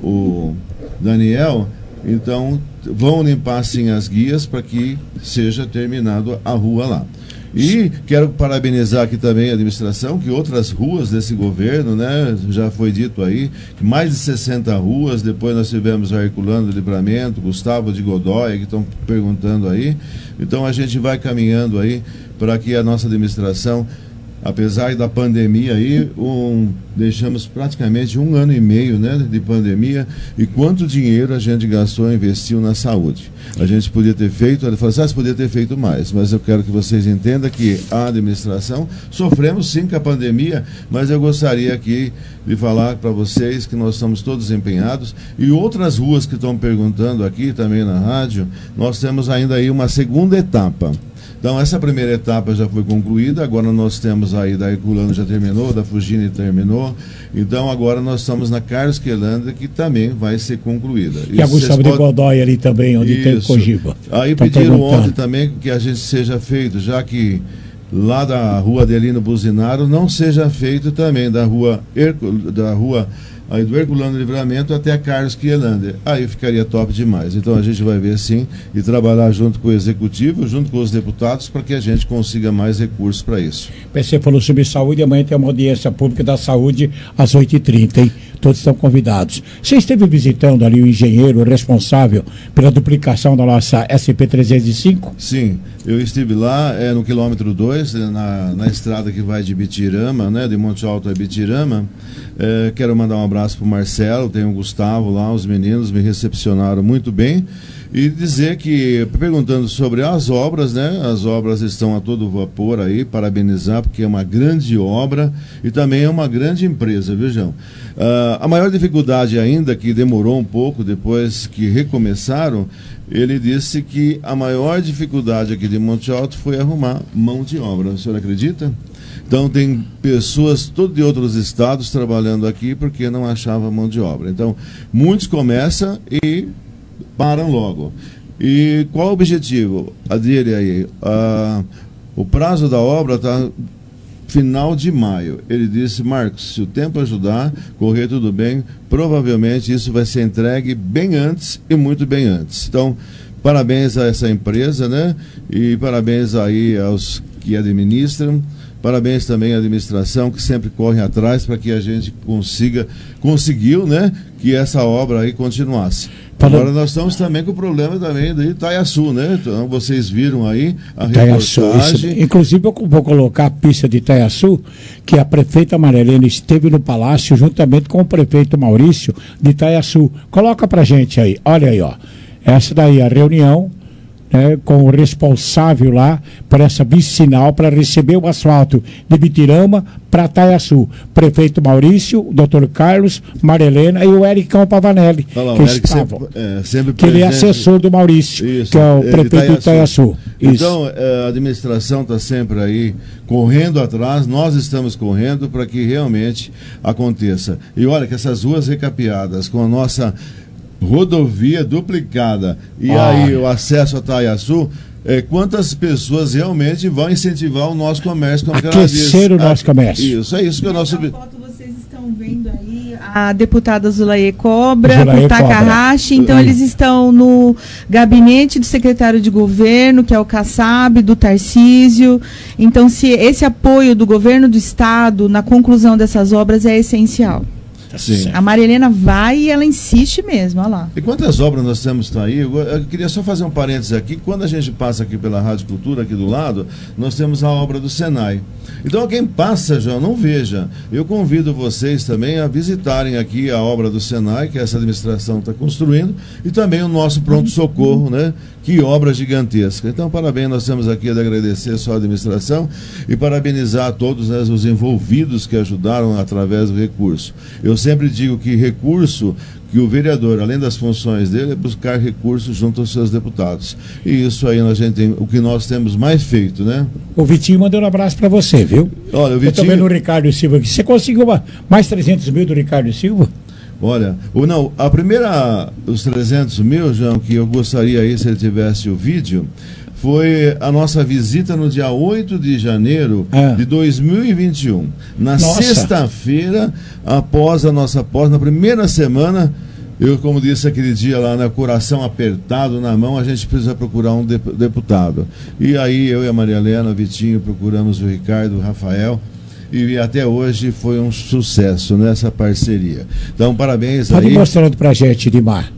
o Daniel. Então vão limpar sim as guias para que seja terminado a rua lá. E quero parabenizar aqui também a administração, que outras ruas desse governo, né, já foi dito aí, que mais de sessenta ruas, depois nós tivemos a Herculano do Livramento, Gustavo de Godoy, que estão perguntando aí. Então a gente vai caminhando aí para que a nossa administração, apesar da pandemia aí, um, deixamos praticamente um ano e meio, né, de pandemia, e quanto dinheiro a gente gastou e investiu na saúde. A gente podia ter feito, ele falou assim, ah, você podia ter feito mais, mas eu quero que vocês entendam que a administração, sofremos sim com a pandemia, mas eu gostaria aqui de falar para vocês que nós estamos todos empenhados, e outras ruas que estão perguntando aqui também na rádio, nós temos ainda aí uma segunda etapa. Então, essa primeira etapa já foi concluída, agora nós temos aí, da Herculano já terminou, da Fugini terminou, então agora nós estamos na Carlos Quelanda, que também vai ser concluída. E Isso, a Gustavo de pode... Godoy ali também, onde Isso. tem o Cogiba. Aí tá pediram ontem também que a gente seja feito, já que lá da Rua Adelino Buzinaro não seja feito também da Rua, Hercul... da rua aí do Herculano Livramento até a Carlos Quelanda. Aí ficaria top demais. Então a gente vai ver sim e trabalhar junto com o Executivo, junto com os deputados, para que a gente consiga mais recursos para isso. Você falou sobre saúde, amanhã tem uma audiência pública da saúde às oito e trinta, hein? Todos estão convidados. Você esteve visitando ali o engenheiro responsável pela duplicação da nossa S P trezentos e cinco? Sim, eu estive lá é, no quilômetro dois, na, na estrada que vai de Bitirama, né, de Monte Alto a Bitirama. É, quero mandar um abraço para o Marcelo, tem o Gustavo lá, os meninos me recepcionaram muito bem. E dizer que, perguntando sobre as obras, né? As obras estão a todo vapor aí, parabenizar, porque é uma grande obra e também é uma grande empresa, viu, João? Uh, a maior dificuldade ainda, que demorou um pouco depois que recomeçaram, ele disse que a maior dificuldade aqui de Monte Alto foi arrumar mão de obra. O senhor acredita? Então tem pessoas todos de outros estados trabalhando aqui porque não achavam mão de obra. Então, muitos começam e param logo. E qual o objetivo? A dele aí, a, o prazo da obra está final de maio. Ele disse, Marcos, se o tempo ajudar, correr tudo bem, provavelmente isso vai ser entregue bem antes e muito bem antes. Então, parabéns a essa empresa, né? E parabéns aí aos que administram. Parabéns também à administração, que sempre corre atrás para que a gente consiga, conseguiu, né, que essa obra aí continuasse. Agora nós estamos também com o problema também de Itaiaçu, né? Então vocês viram aí a Itaiaçu, reportagem. Isso. Inclusive eu vou colocar a pista de Itaiaçu, que a prefeita Marilena esteve no palácio juntamente com o prefeito Maurício de Itaiaçu. Coloca pra gente aí, olha aí, ó. Essa daí é a reunião, né, com o responsável lá por essa vicinal para receber o asfalto de Bitirama para Itaiaçu. Prefeito Maurício, o doutor Carlos, Marilena e o Ericão Pavanelli, lá, que sempre, estavam. é, sempre que ele é assessor do Maurício, isso, que é o é, prefeito de Itaiaçu. Então, é, a administração está sempre aí correndo atrás, nós estamos correndo para que realmente aconteça. E olha que essas ruas recapeadas, com a nossa rodovia duplicada e ah. aí o acesso a Itaiaçu, é, quantas pessoas realmente vão incentivar o nosso comércio, como aquecer o nosso comércio. Isso, é isso que é o nosso... foto vocês estão vendo aí a deputada Zulaye Cobra, Zulaye o Takahashi, então eles estão no gabinete do secretário de governo, que é o Kassab, do Tarcísio. Então, se esse apoio do governo do estado na conclusão dessas obras é essencial. Sim. A Marilena vai e ela insiste mesmo, olha lá. E quantas obras nós temos aí? Eu, eu queria só fazer um parênteses aqui. Quando a gente passa aqui pela Rádio Cultura, aqui do lado, nós temos a obra do Senai. Então, quem passa, João, não veja. Eu convido vocês também a visitarem aqui a obra do Senai, que essa administração está construindo, e também o nosso pronto-socorro, né? Que obra gigantesca. Então, parabéns, nós temos aqui a agradecer só a administração e parabenizar a todos, né, os envolvidos que ajudaram através do recurso. Eu sempre digo que recurso, que o vereador, além das funções dele, é buscar recursos junto aos seus deputados. E isso aí a gente tem, o que nós temos mais feito, né? O Vitinho mandou um abraço para você, viu? Olha, o Vitinho... Eu tô vendo o Ricardo Silva aqui. Você conseguiu uma, mais trezentos mil do Ricardo Silva? Olha, o, não, a primeira, os trezentos mil, João, que eu gostaria aí, se ele tivesse o vídeo, foi a nossa visita no dia oito de janeiro ah. de dois mil e vinte e um. Na sexta-feira, após a nossa pós, na primeira semana, eu, como disse aquele dia lá, né, coração apertado na mão, a gente precisa procurar um deputado. E aí eu e a Maria Helena, o Vitinho, procuramos o Ricardo, o Rafael, e até hoje foi um sucesso nessa parceria. Então, parabéns Pode aí. Pode mostrando pra gente, Edmar.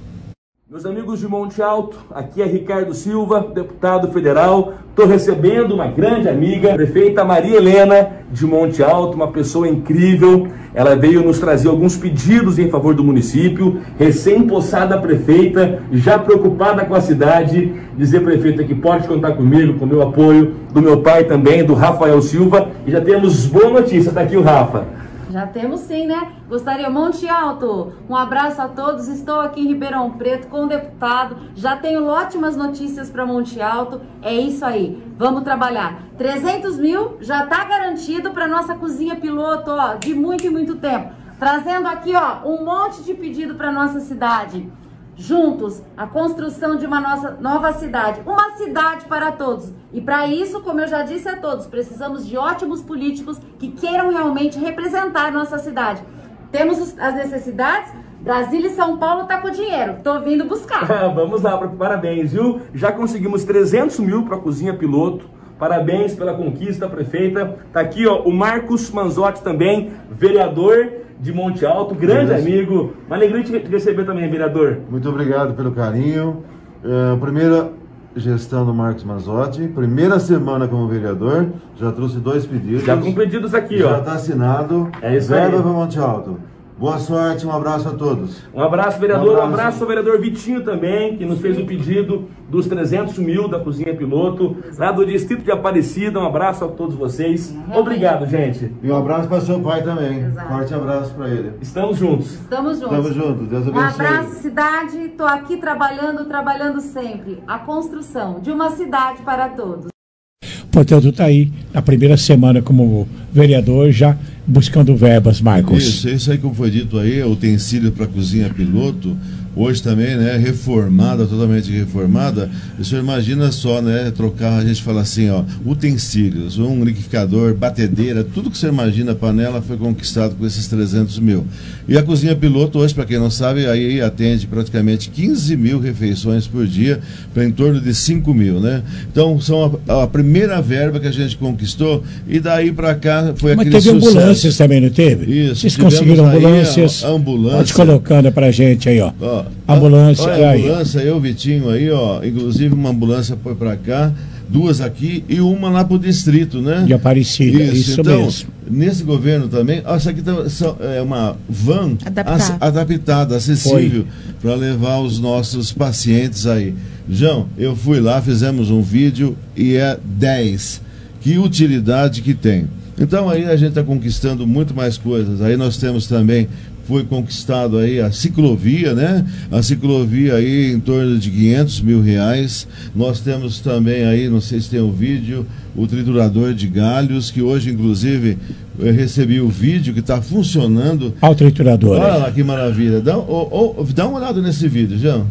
Meus amigos de Monte Alto, aqui é Ricardo Silva, deputado federal. Estou recebendo uma grande amiga, a prefeita Maria Helena de Monte Alto, uma pessoa incrível. Ela veio nos trazer alguns pedidos em favor do município, recém-possada prefeita, já preocupada com a cidade. Dizer, prefeita, que pode contar comigo, com o meu apoio, do meu pai também, do Rafael Silva. E já temos boa notícia, está aqui o Rafa. Já temos sim, né? Gostaria, Monte Alto, um abraço a todos. Estou aqui em Ribeirão Preto com o deputado. Já tenho ótimas notícias para Monte Alto. É isso aí, vamos trabalhar. trezentos mil já está garantido para nossa cozinha piloto, ó, de muito e muito tempo. Trazendo aqui, ó, um monte de pedido para nossa cidade. Juntos, a construção de uma nossa nova cidade, uma cidade para todos. E para isso, como eu já disse a todos, precisamos de ótimos políticos que queiram realmente representar nossa cidade. Temos as necessidades, Brasília e São Paulo tá com dinheiro, tô vindo buscar. Vamos lá, parabéns, viu? Já conseguimos trezentos mil para a cozinha piloto. Parabéns pela conquista, prefeita. Tá aqui, ó, o Marcos Manzotti também, vereador de Monte Alto, grande Beleza. amigo. Uma alegria te receber também, vereador. Muito obrigado pelo carinho. Uh, primeira gestão do Marcos Manzotti, primeira semana como vereador, já trouxe dois pedidos. Já com pedidos aqui, já ó. Já está assinado. É isso aí. Verba para Monte Alto. Boa sorte, um abraço a todos. Um abraço, vereador. Um abraço, um abraço ao vereador Vitinho também, que nos fez o pedido dos trezentos mil da cozinha piloto, lá do distrito de Aparecida. Um abraço a todos vocês. Obrigado, gente. E um abraço para seu pai também. Exato. Forte abraço para ele. Estamos juntos. Estamos juntos. Estamos juntos. Deus abençoe. Um abraço, cidade. Estou aqui trabalhando, trabalhando sempre. A construção de uma cidade para todos. Portanto, está aí, na primeira semana como vereador, já buscando verbas, Marcos. Isso, isso aí, como foi dito aí, utensílio para cozinha piloto, hoje também, né, reformada, totalmente reformada. O senhor imagina só, né, trocar, a gente fala assim, ó, utensílios, um liquidificador, batedeira, tudo que você imagina, panela, foi conquistado com esses trezentos mil. E a cozinha piloto, hoje, para quem não sabe, aí atende praticamente quinze mil refeições por dia, para em torno de cinco mil, né? Então, são a, a primeira verba que a gente conquistou, e daí para cá foi Mas aquele teve sucesso. ambulâncias também, não teve? Isso. Vocês conseguiram ambulâncias? A, a ambulância. Pode colocando pra gente aí, ó. ó ambulância. Olha a ambulância, eu, Vitinho, aí, ó. Inclusive, uma ambulância foi para cá, duas aqui e uma lá pro distrito, né? De Aparecida, isso, isso então, mesmo. Nesse governo também, ó, essa aqui tá, é uma van Adaptar. adaptada, acessível, para levar os nossos pacientes aí. João, eu fui lá, fizemos um vídeo e é dez. Que utilidade que tem. Então aí a gente está conquistando muito mais coisas. Aí nós temos também, foi conquistado aí a ciclovia, né? A ciclovia aí em torno de quinhentos mil reais. Nós temos também aí, não sei se tem o vídeo, o triturador de galhos, que hoje inclusive eu recebi o vídeo que está funcionando. Olha o triturador. Olha lá que maravilha. Dá, oh, oh, dá uma olhada nesse vídeo, João.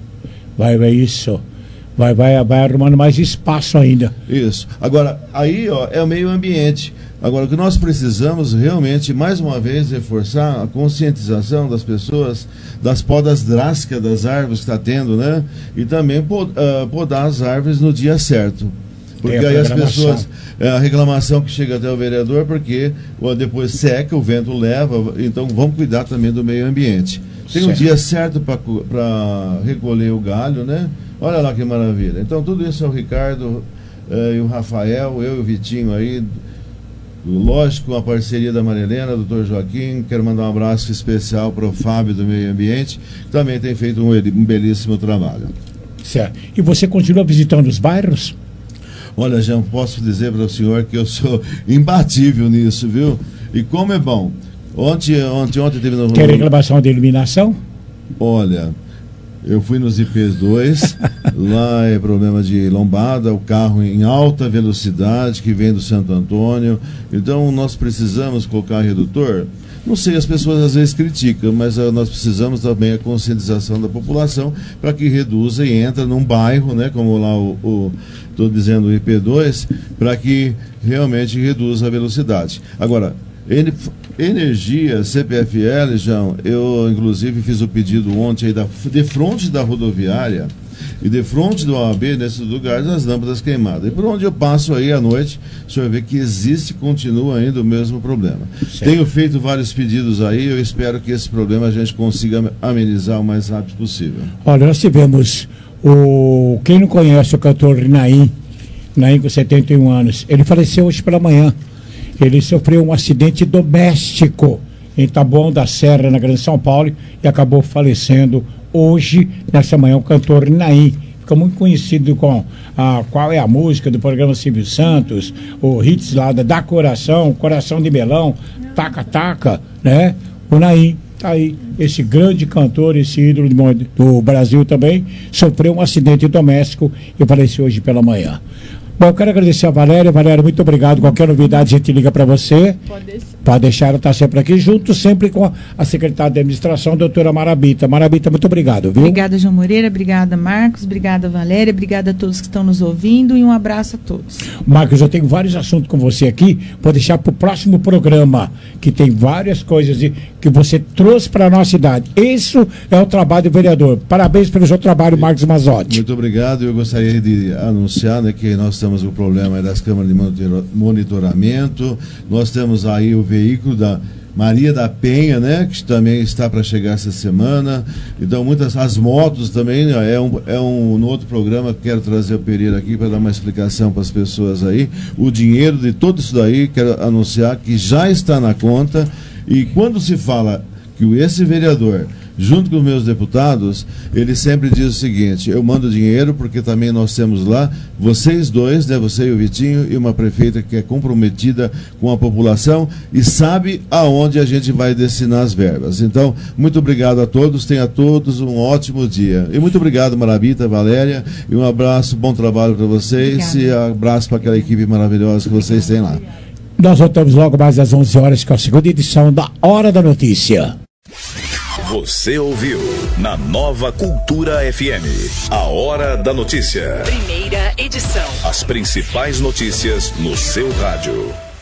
Vai, vai isso. Vai, vai, vai arrumando mais espaço ainda. Isso. Agora, aí ó, é o meio ambiente. Agora, o que nós precisamos realmente, mais uma vez, reforçar a conscientização das pessoas das podas drásticas das árvores que está tendo, né? E também pod, uh, podar as árvores no dia certo. Porque aí as pessoas, a reclamação que chega até o vereador, porque depois seca, o vento leva, então vamos cuidar também do meio ambiente. Tem certo. Um dia certo para recolher o galho, né? Olha lá que maravilha. Então tudo isso é o Ricardo eh, e o Rafael, eu e o Vitinho aí, lógico, com a parceria da Maria Helena, doutor Joaquim. Quero mandar um abraço especial para o Fábio do Meio Ambiente, que também tem feito um, um belíssimo trabalho. Certo. E você continua visitando os bairros? Olha, já posso dizer para o senhor que eu sou imbatível nisso, viu? E como é bom. Ontem, ontem, ontem teve no... Tem reclamação de iluminação? Olha, eu fui nos I P dois, lá é problema de lombada, o carro em alta velocidade que vem do Santo Antônio. Então nós precisamos colocar redutor. Não sei, as pessoas às vezes criticam, mas uh, nós precisamos também a conscientização da população para que reduza e entra num bairro, né, como lá o estou dizendo o I P dois, para que realmente reduza a velocidade. Agora, N, energia, C P F L, João, eu inclusive fiz o pedido ontem aí da, de frente da rodoviária e de frente do O A B, nesses lugares, as lâmpadas queimadas. E por onde eu passo aí à noite, o senhor vê que existe e continua ainda o mesmo problema. Certo. Tenho feito vários pedidos aí, eu espero que esse problema a gente consiga amenizar o mais rápido possível. Olha, nós tivemos o... Quem não conhece o cantor Naim, Naim com setenta e um anos, ele faleceu hoje pela manhã. Ele sofreu um acidente doméstico em Taboão da Serra, na Grande São Paulo, e acabou falecendo hoje, nessa manhã, o cantor Naim. Fica muito conhecido com a, qual é a música do programa Silvio Santos, o hits lá da, da Coração, Coração de Melão, Taca Taca, né? O Naim tá aí, esse grande cantor, esse ídolo do, do Brasil também, sofreu um acidente doméstico e faleceu hoje pela manhã. Bom, eu quero agradecer a Valéria. Valéria, muito obrigado. Qualquer novidade a gente liga para você. Pode deixar. Pode deixar, ela está sempre aqui, junto sempre com a secretária de administração, doutora Marabita. Marabita, muito obrigado, viu? Obrigada, João Moreira. Obrigada, Marcos. Obrigada, Valéria. Obrigada a todos que estão nos ouvindo e um abraço a todos. Marcos, eu tenho vários assuntos com você aqui. Vou deixar para o próximo programa, que tem várias coisas de, que você trouxe para a nossa cidade. Isso é o trabalho do vereador. Parabéns pelo seu trabalho, Marcos Mazzotti. Muito obrigado. Eu gostaria de anunciar, né, que nós temos o problema das câmaras de monitoramento. Nós temos aí o veículo da Maria da Penha, né, que também está para chegar essa semana. Então, muitas as motos também, né, é um, é um no outro programa que quero trazer o Pereira aqui para dar uma explicação para as pessoas aí. O dinheiro de tudo isso daí, quero anunciar que já está na conta. E quando se fala que esse vereador, junto com os meus deputados, ele sempre diz o seguinte: eu mando dinheiro porque também nós temos lá vocês dois, né, você e o Vitinho, e uma prefeita que é comprometida com a população e sabe aonde a gente vai destinar as verbas. Então, muito obrigado a todos, tenha a todos um ótimo dia. E muito obrigado, Marabita, Valéria, e um abraço, bom trabalho para vocês. Obrigada. E abraço para aquela equipe maravilhosa que vocês têm lá. Nós voltamos logo mais às onze horas com a segunda edição da Hora da Notícia. Você ouviu na Nova Cultura F M, a Hora da Notícia. Primeira edição. As principais notícias no seu rádio.